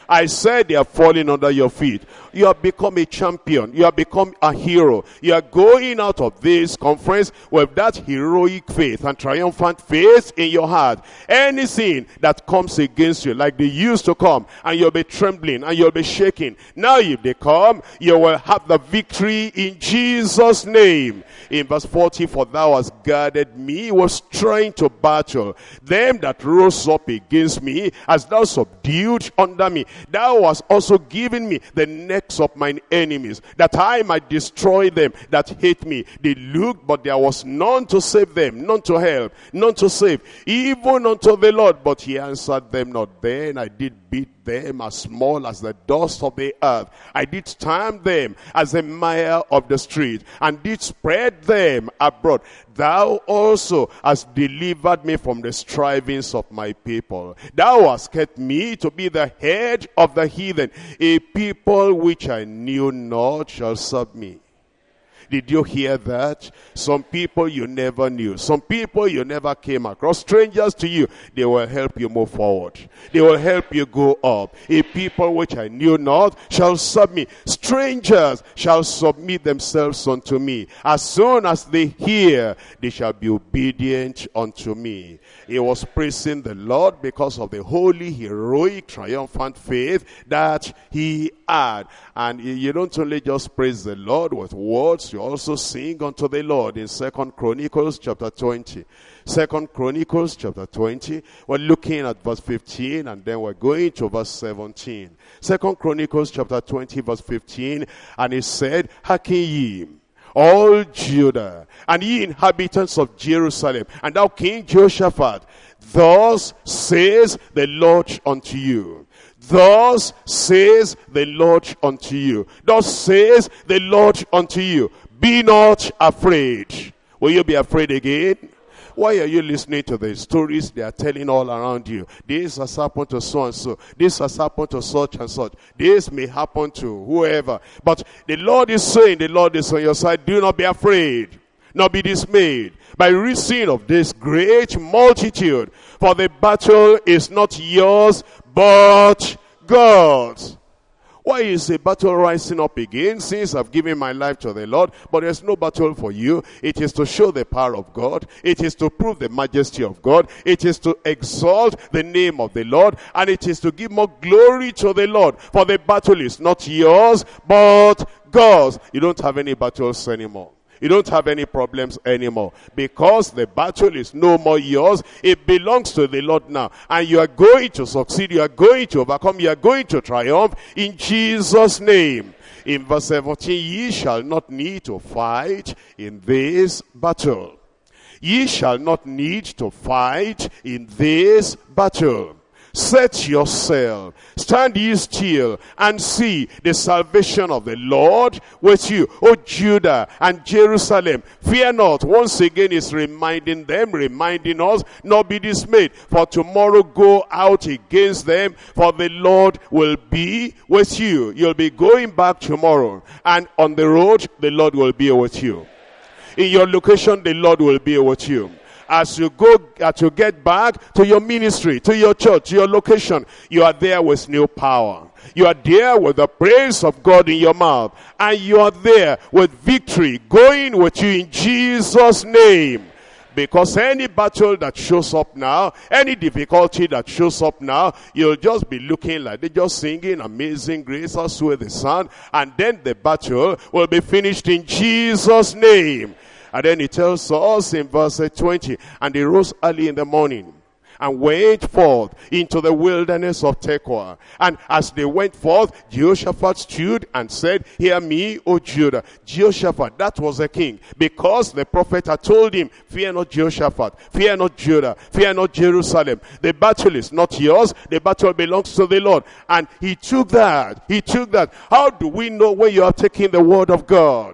I said they are falling under your feet. You have become a champion. You have become a hero. You are going out of this conference with that heroic faith and triumphant faith in your heart. Anything that comes against you, like they used to come, and you'll be trembling and you'll be shaking. Now if they come, you will have the victory in Jesus' name. In verse forty, for thou hast guarded me, was trying to battle. Them that rose up against me, as thou subdued under me. Thou hast also given me the necks of mine enemies, that I might destroy them that hate me. They looked, but there was none to save them, none to help, none to save, even unto the Lord. But he answered them not. Then I did beat them as small as the dust of the earth. I did stamp them as the mire of the street, and did spread them abroad. Thou also hast delivered me from the strivings of my people. Thou hast kept me to be the head of the heathen. A people which I knew not shall serve me. Did you hear that? Some people you never knew. Some people you never came across. Strangers to you. They will help you move forward. They will help you go up. A people which I knew not shall serve me. Strangers shall submit themselves unto me. As soon as they hear, they shall be obedient unto me. He was praising the Lord because of the holy, heroic, triumphant faith that he had. And you don't only just praise the Lord with words, you also sing unto the Lord in Second Chronicles chapter twenty. Second Chronicles chapter twenty. We're looking at verse fifteen, and then we're going to verse seventeen. Second Chronicles chapter twenty, verse fifteen. And he said, hearken ye, all Judah, and ye inhabitants of Jerusalem, and thou King Jehoshaphat, thus says the Lord unto you. Thus says the Lord unto you. Thus says the Lord unto you. Be not afraid. Will you be afraid again? Why are you listening to the stories they are telling all around you? This has happened to so and so. This has happened to such and such. This may happen to whoever. But the Lord is saying, the Lord is on your side. Do not be afraid, nor be dismayed by reason of this great multitude. For the battle is not yours, but God's. Why is a battle rising up again? Since I've given my life to the Lord, but there's no battle for you. It is to show the power of God. It is to prove the majesty of God. It is to exalt the name of the Lord. And it is to give more glory to the Lord. For the battle is not yours, but God's. You don't have any battles anymore. You don't have any problems anymore, because the battle is no more yours. It belongs to the Lord now. And you are going to succeed. You are going to overcome. You are going to triumph in Jesus' name. In verse seventeen, ye shall not need to fight in this battle. Ye shall not need to fight in this battle. Set yourself, stand ye still, and see the salvation of the Lord with you, O Judah and Jerusalem. Fear not. Once again is reminding them, reminding us, not be dismayed. For tomorrow go out against them, for the Lord will be with you. You'll be going back tomorrow, and on the road, the Lord will be with you. In your location, the Lord will be with you. As you go, as you get back to your ministry, to your church, to your location, you are there with new power. You are there with the praise of God in your mouth. And you are there with victory going with you in Jesus' name. Because any battle that shows up now, any difficulty that shows up now, you'll just be looking like they're just singing Amazing Grace, how sweet the sound. And then the battle will be finished in Jesus' name. And then it tells us in verse twenty, and they rose early in the morning and went forth into the wilderness of Tekoa. And as they went forth, Jehoshaphat stood and said, hear me, O Judah. Jehoshaphat, that was the king, because the prophet had told him, fear not Jehoshaphat, fear not Judah, fear not Jerusalem. The battle is not yours, the battle belongs to the Lord. And he took that, he took that. How do we know when you are taking the word of God?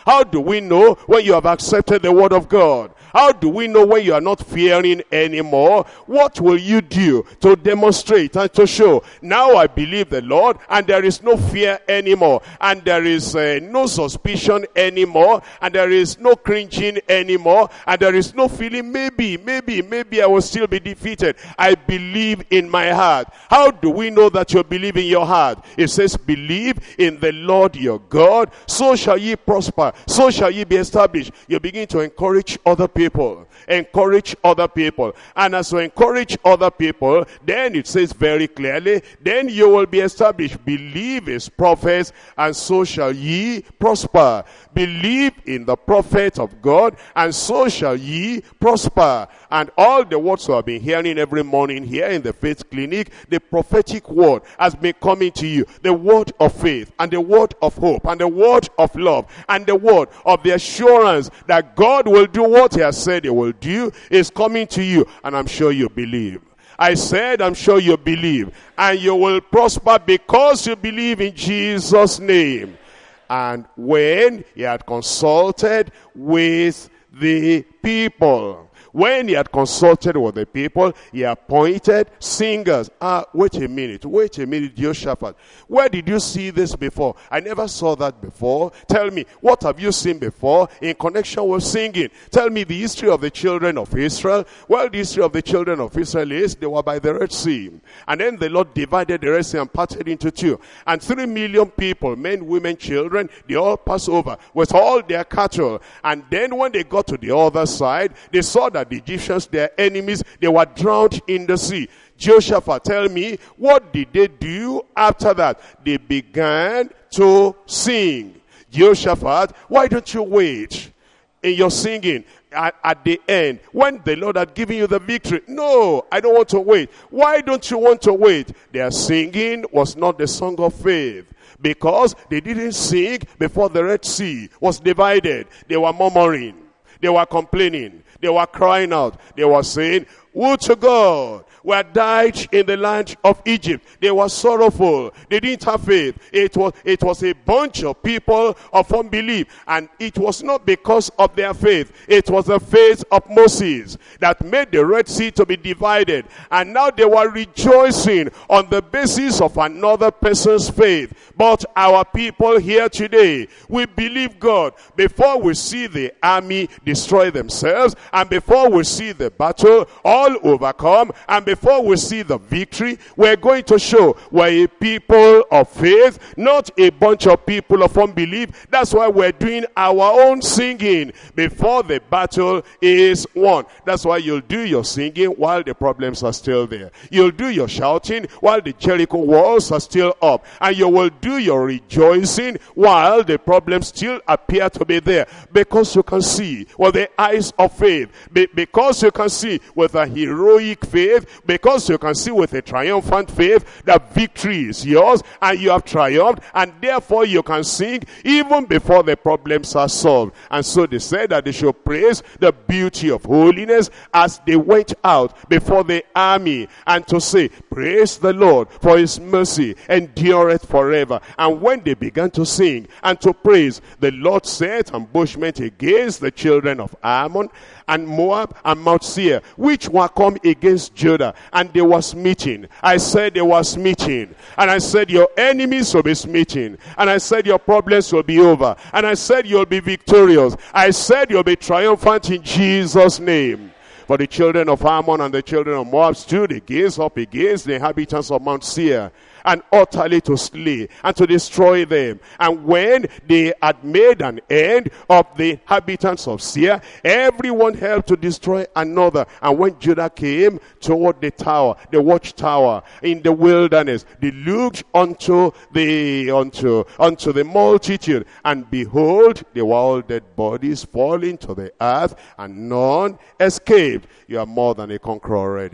How do we know when you have accepted the word of God? How do we know when you are not fearing anymore? What will you do to demonstrate and to show? Now I believe the Lord, and there is no fear anymore, and there is uh, no suspicion anymore, and there is no cringing anymore, and there is no feeling, maybe, maybe, maybe I will still be defeated. I believe in my heart. How do we know that you believe in your heart? It says, believe in the Lord your God, so shall ye prosper, so shall ye be established. You begin to encourage other people. People, encourage other people, and as you encourage other people, then it says very clearly, then you will be established. Believe his prophets, and so shall ye prosper. Believe in the prophet of God, and so shall ye prosper. And all the words we have been hearing every morning here in the Faith Clinic, the prophetic word has been coming to you. The word of faith, and the word of hope, and the word of love, and the word of the assurance that God will do what he has said he will do is coming to you, and I'm sure you believe. I said, I'm sure you believe, and you will prosper because you believe in Jesus' name. And when he had consulted with the people, when he had consulted with the people, he appointed singers. Ah, wait a minute, wait a minute, Jehoshaphat. Where did you see this before? I never saw that before. Tell me, what have you seen before in connection with singing? Tell me the history of the children of Israel. Well, the history of the children of Israel is they were by the Red Sea. And then the Lord divided the Red Sea and parted into two. And three million people, men, women, children, they all passed over with all their cattle. And then when they got to the other side, they saw that the Egyptians, their enemies, they were drowned in the sea. Jehoshaphat, tell me, what did they do after that? They began to sing. Jehoshaphat, why don't you wait in your singing at, at the end when the Lord had given you the victory? No, I don't want to wait. Why don't you want to wait? Their singing was not the song of faith, because they didn't sing before the Red Sea was divided. They were murmuring. They were complaining. They were crying out. They were saying, would to God we had died in the land of Egypt. They were sorrowful. They didn't have faith. It was, it was a bunch of people of unbelief. And it was not because of their faith. It was the faith of Moses that made the Red Sea to be divided. And now they were rejoicing on the basis of another person's faith. But our people here today, we believe God before we see the army destroy themselves, and before we see the battle all overcome, and before we see the victory, we're going to show we're a people of faith, not a bunch of people of unbelief. That's why we're doing our own singing before the battle is won. That's why you'll do your singing while the problems are still there. You'll do your shouting while the Jericho walls are still up. And you will do your rejoicing while the problems still appear to be there. Because you can see with the eyes of faith. Be- because you can see with a heroic faith. Because you can see with a triumphant faith that victory is yours and you have triumphed, and therefore you can sing even before the problems are solved. And so they said that they should praise the beauty of holiness as they went out before the army, and to say, praise the Lord, for his mercy endureth forever. And when they began to sing and to praise, the Lord set ambushment against the children of Ammon and Moab and Mount Seir, which were come against Judah, and they were smitten. I said they were smitten. And I said your enemies will be smitten. And I said your problems will be over. And I said you'll be victorious. I said you'll be triumphant in Jesus' name. For the children of Ammon and the children of Moab stood against up against the inhabitants of Mount Seir, and utterly to slay and to destroy them. And when they had made an end of the inhabitants of Seir, everyone helped to destroy another. And when Judah came toward the tower, the watchtower in the wilderness, they looked unto the unto unto the multitude, and behold, they were all dead bodies falling to the earth, and none escaped. You are more than a conqueror already.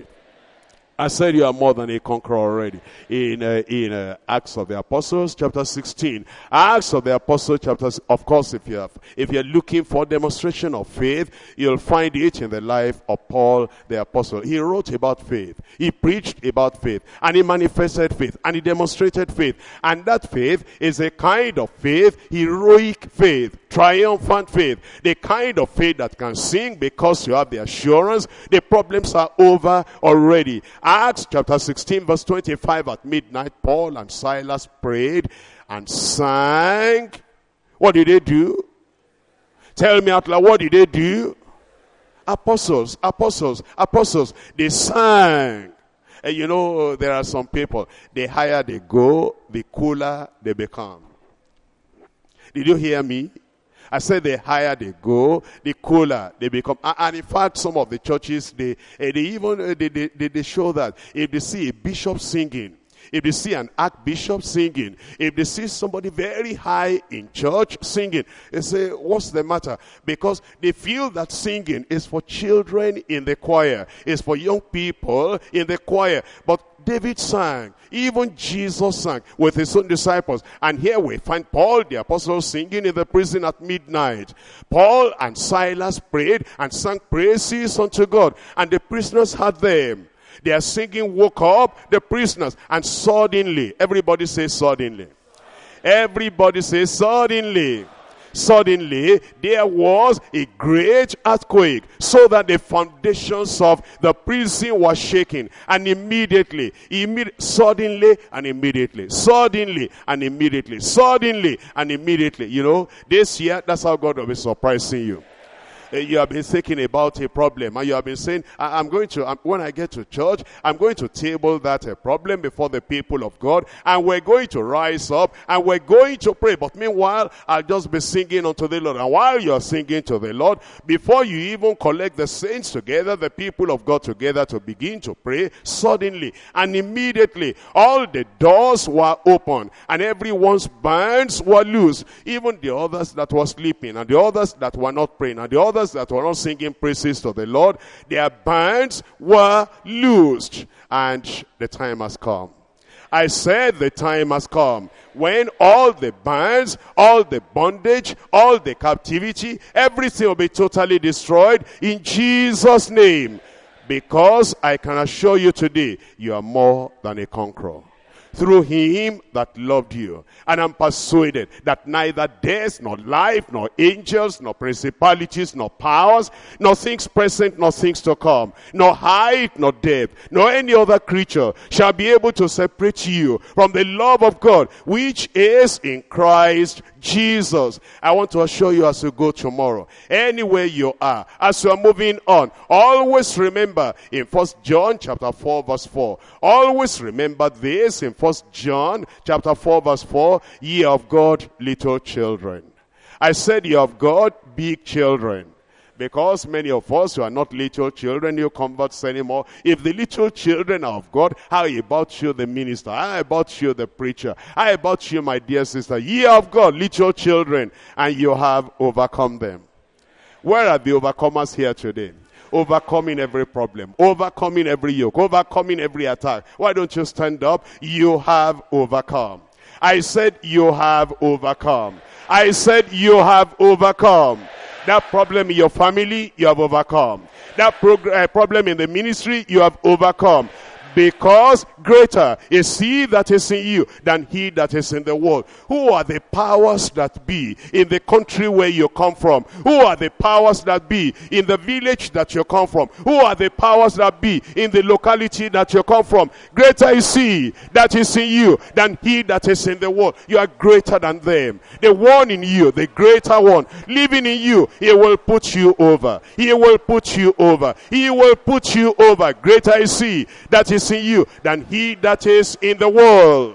I said you are more than a conqueror already. In uh, in uh, Acts of the Apostles, chapter sixteen. Acts of the Apostles, chapter. Of course, if you have, if you're looking for demonstration of faith, you'll find it in the life of Paul the Apostle. He wrote about faith. He preached about faith, and he manifested faith, and he demonstrated faith. And that faith is a kind of faith, heroic faith, triumphant faith. The kind of faith that can sing because you have the assurance the problems are over already. Acts chapter sixteen verse twenty-five, at midnight Paul and Silas prayed and sang. What did they do? Tell me out loud, what did they do? Apostles, apostles, apostles. They sang. And you know, there are some people, the higher they go, the cooler they become. Did you hear me? I said the higher they go, the cooler they become. And in fact, some of the churches, they, they even they, they, they show that if they see a bishop singing, if they see an archbishop singing, if they see somebody very high in church singing, they say, what's the matter? Because they feel that singing is for children in the choir, is for young people in the choir. But David sang, even Jesus sang with his own disciples. And here we find Paul the apostle singing in the prison at midnight. Paul and Silas prayed and sang praises unto God, and the prisoners heard them. Their singing woke up the prisoners, and suddenly, everybody say suddenly. Everybody say suddenly. Suddenly, there was a great earthquake, so that the foundations of the prison were shaking. And immediately, imme suddenly and immediately, suddenly and immediately, suddenly and immediately. You know, this year, that's how God will be surprising you. You have been thinking about a problem, and you have been saying, I I'm going to, I'm, when I get to church, I'm going to table that uh, problem before the people of God, and we're going to rise up, and we're going to pray. But meanwhile, I'll just be singing unto the Lord. And while you're singing to the Lord, before you even collect the saints together, the people of God together to begin to pray, suddenly and immediately, all the doors were open, and everyone's bands were loose. Even the others that were sleeping, and the others that were not praying, and the others that were not singing praises to the Lord, their bands were loosed. And the time has come. I said the time has come when all the bands, all the bondage, all the captivity, everything will be totally destroyed in Jesus' name. Because I can assure you today, you are more than a conqueror through him that loved you. And I'm persuaded that neither death, nor life, nor angels, nor principalities, nor powers, nor things present, nor things to come, nor height, nor depth, nor any other creature shall be able to separate you from the love of God, which is in Christ Jesus. I want to assure you as you go tomorrow, anywhere you are, as you are moving on, always remember in First John chapter four verse four. Always remember this in First John chapter four verse four. Ye of God, little children. I said ye of God, big children. Because many of us who are not little children, new converts anymore, if the little children are of God, how about you, the minister? How about you, the preacher? How about you, my dear sister? Ye of God, little children, and you have overcome them. Where are the overcomers here today? Overcoming every problem, overcoming every yoke, overcoming every attack. Why don't you stand up? You have overcome. I said you have overcome. I said you have overcome. That problem in your family, you have overcome. That uh, problem in the ministry, you have overcome. Because greater is he that is in you than he that is in the world. Who are the powers that be in the country where you come from? Who are the powers that be in the village that you come from? Who are the powers that be in the locality that you come from? Greater is he that is in you than he that is in the world. You are greater than them. The one in you, the greater one, living in you, he will put you over. He will put you over. He will put you over. Greater is he that is in you than he that is in the world.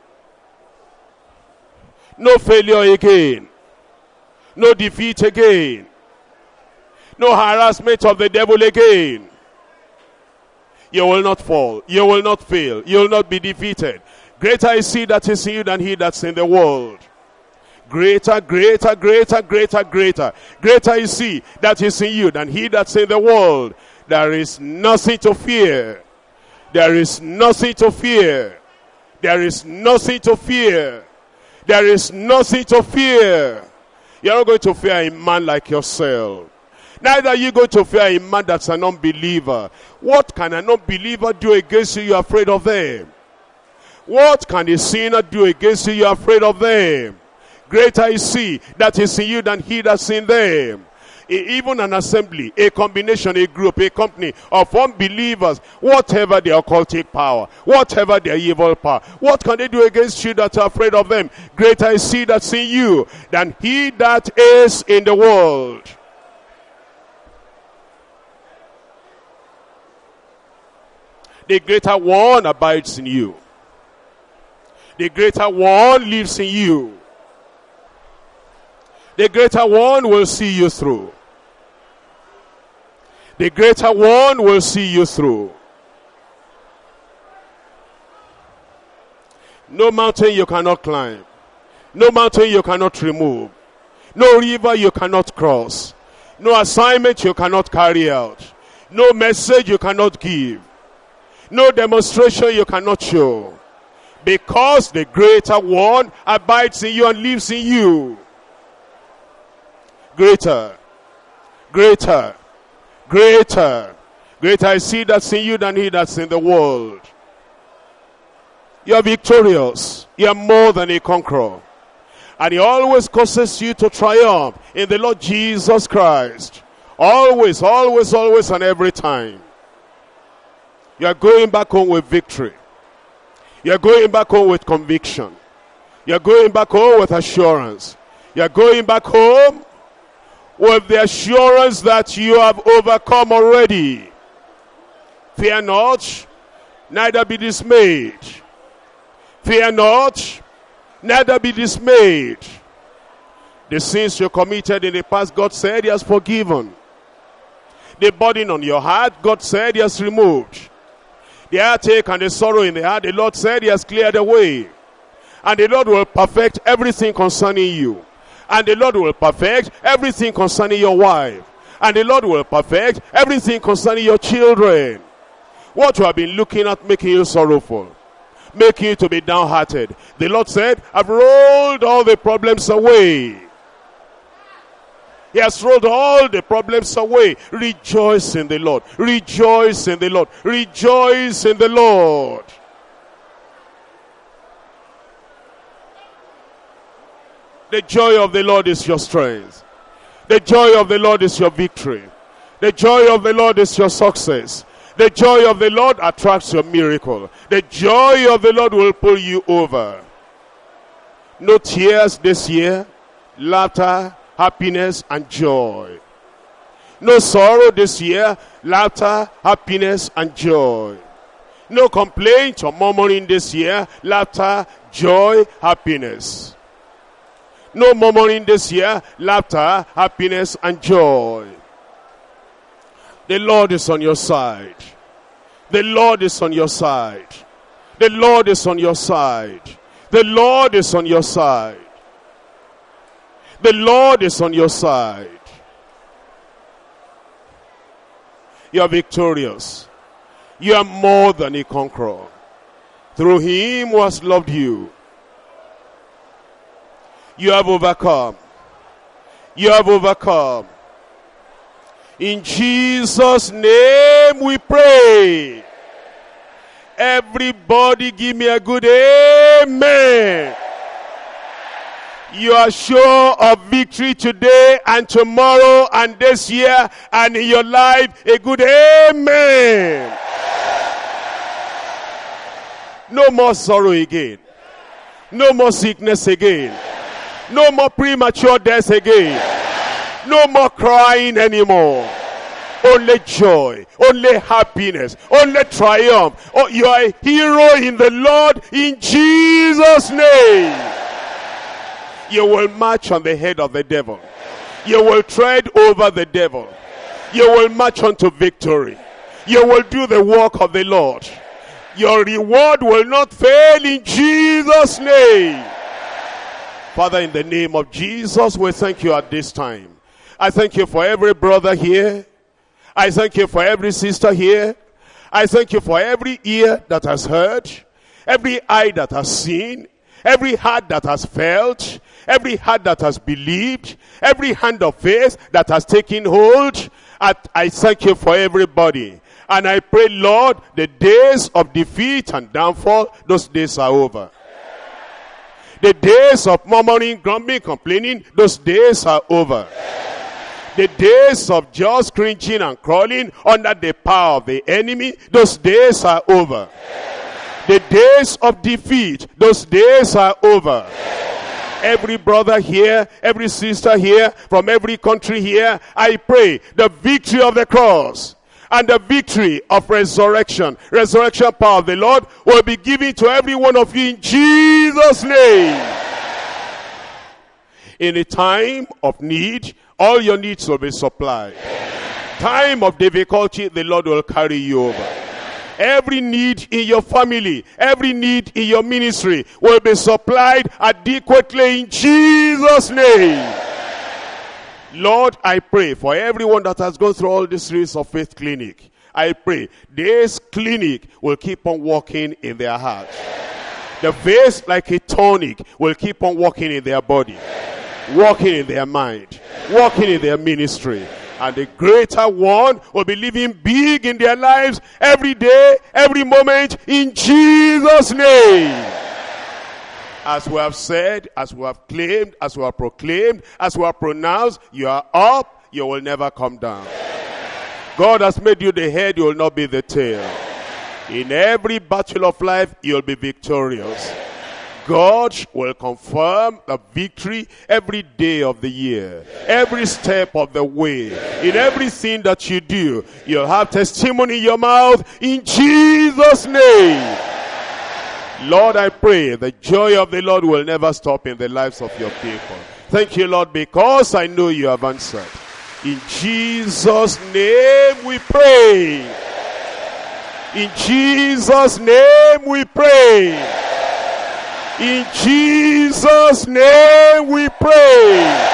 No failure again. No defeat again. No harassment of the devil again. You will not fall. You will not fail. You will not be defeated. Greater is he that is in you than he that's in the world. Greater, greater, greater, greater, greater. Greater is he that is in you than he that's in the world. There is nothing to fear. There is nothing to fear. There is nothing to fear. There is nothing to fear. You're not going to fear a man like yourself. Neither are you going to fear a man that's an unbeliever. What can an unbeliever do against you? You're afraid of them. What can a sinner do against you? You're afraid of them. Greater is he that is in you than he that's in them. Even an assembly, a combination, a group, a company of unbelievers, whatever their occultic power, whatever their evil power, what can they do against you that are afraid of them? Greater is he that's in you than he that is in the world. The greater one abides in you. The greater one lives in you. The greater one will see you through. The greater one will see you through. No mountain you cannot climb. No mountain you cannot remove. No river you cannot cross. No assignment you cannot carry out. No message you cannot give. No demonstration you cannot show. Because the greater one abides in you and lives in you. Greater, greater, greater, greater is he that's in you than he that's in the world. You are victorious. You are more than a conqueror. And he always causes you to triumph in the Lord Jesus Christ. Always, always, always, and every time. You are going back home with victory. You are going back home with conviction. You are going back home with assurance. You are going back home with the assurance that you have overcome already. Fear not, neither be dismayed. Fear not, neither be dismayed. The sins you committed in the past, God said he has forgiven. The burden on your heart, God said he has removed. The heartache and the sorrow in the heart, the Lord said he has cleared away. And the Lord will perfect everything concerning you. And the Lord will perfect everything concerning your wife. And the Lord will perfect everything concerning your children. What you have been looking at making you sorrowful, making you to be downhearted, the Lord said, I've rolled all the problems away. He has rolled all the problems away. Rejoice in the Lord. Rejoice in the Lord. Rejoice in the Lord. The joy of the Lord is your strength. The joy of the Lord is your victory. The joy of the Lord is your success. The joy of the Lord attracts your miracle. The joy of the Lord will pull you over. No tears this year. Laughter, happiness, and joy. No sorrow this year. Laughter, happiness, and joy. No complaint or murmuring this year. Laughter, joy, happiness. No murmuring this year. Laughter, happiness, and joy. The Lord is on your side. The Lord is on your side. The Lord is on your side. The Lord is on your side. The Lord is on your side. You are victorious. You are more than a conqueror. Through him who has loved you. You have overcome. You have overcome. In Jesus' name we pray. Everybody give me a good amen. You are sure of victory today and tomorrow and this year and in your life. A good amen. No more sorrow again. No more sickness again. No more premature death again. No more crying anymore. Only joy. Only happiness. Only triumph. Oh, you are a hero in the Lord in Jesus' name. You will march on the head of the devil. You will tread over the devil. You will march on to victory. You will do the work of the Lord. Your reward will not fail in Jesus' name. Father, in the name of Jesus, we thank you at this time. I thank you for every brother here. I thank you for every sister here. I thank you for every ear that has heard, every eye that has seen, every heart that has felt, every heart that has believed, every hand of faith that has taken hold. I thank you for everybody. And I pray, Lord, the days of defeat and downfall, those days are over. The days of murmuring, grumbling, complaining, those days are over. The days of just cringing and crawling under the power of the enemy, those days are over. The days of defeat, those days are over. Every brother here, every sister here, from every country here, I pray the victory of the cross and the victory of resurrection, resurrection power of the Lord will be given to every one of you in Jesus' name. In a time of need, all your needs will be supplied. Time of difficulty, the Lord will carry you over. Every need in your family, every need in your ministry will be supplied adequately in Jesus' name. Lord, I pray for everyone that has gone through all the series of Faith Clinic. I pray this clinic will keep on working in their hearts. The faith, like a tonic, will keep on working in their body, working in their mind, working in their ministry. And the greater one will be living big in their lives every day, every moment, in Jesus' name. As we have said, as we have claimed, as we have proclaimed, as we have pronounced, you are up, you will never come down. God has made you the head, you will not be the tail. In every battle of life, you will be victorious. God will confirm the victory every day of the year, every step of the way. In everything that you do, you'll have testimony in your mouth in Jesus' name. Lord, I pray the joy of the Lord will never stop in the lives of your people. Thank you, Lord, because I know you have answered. In Jesus' name we pray. In Jesus' name we pray. In Jesus' name we pray.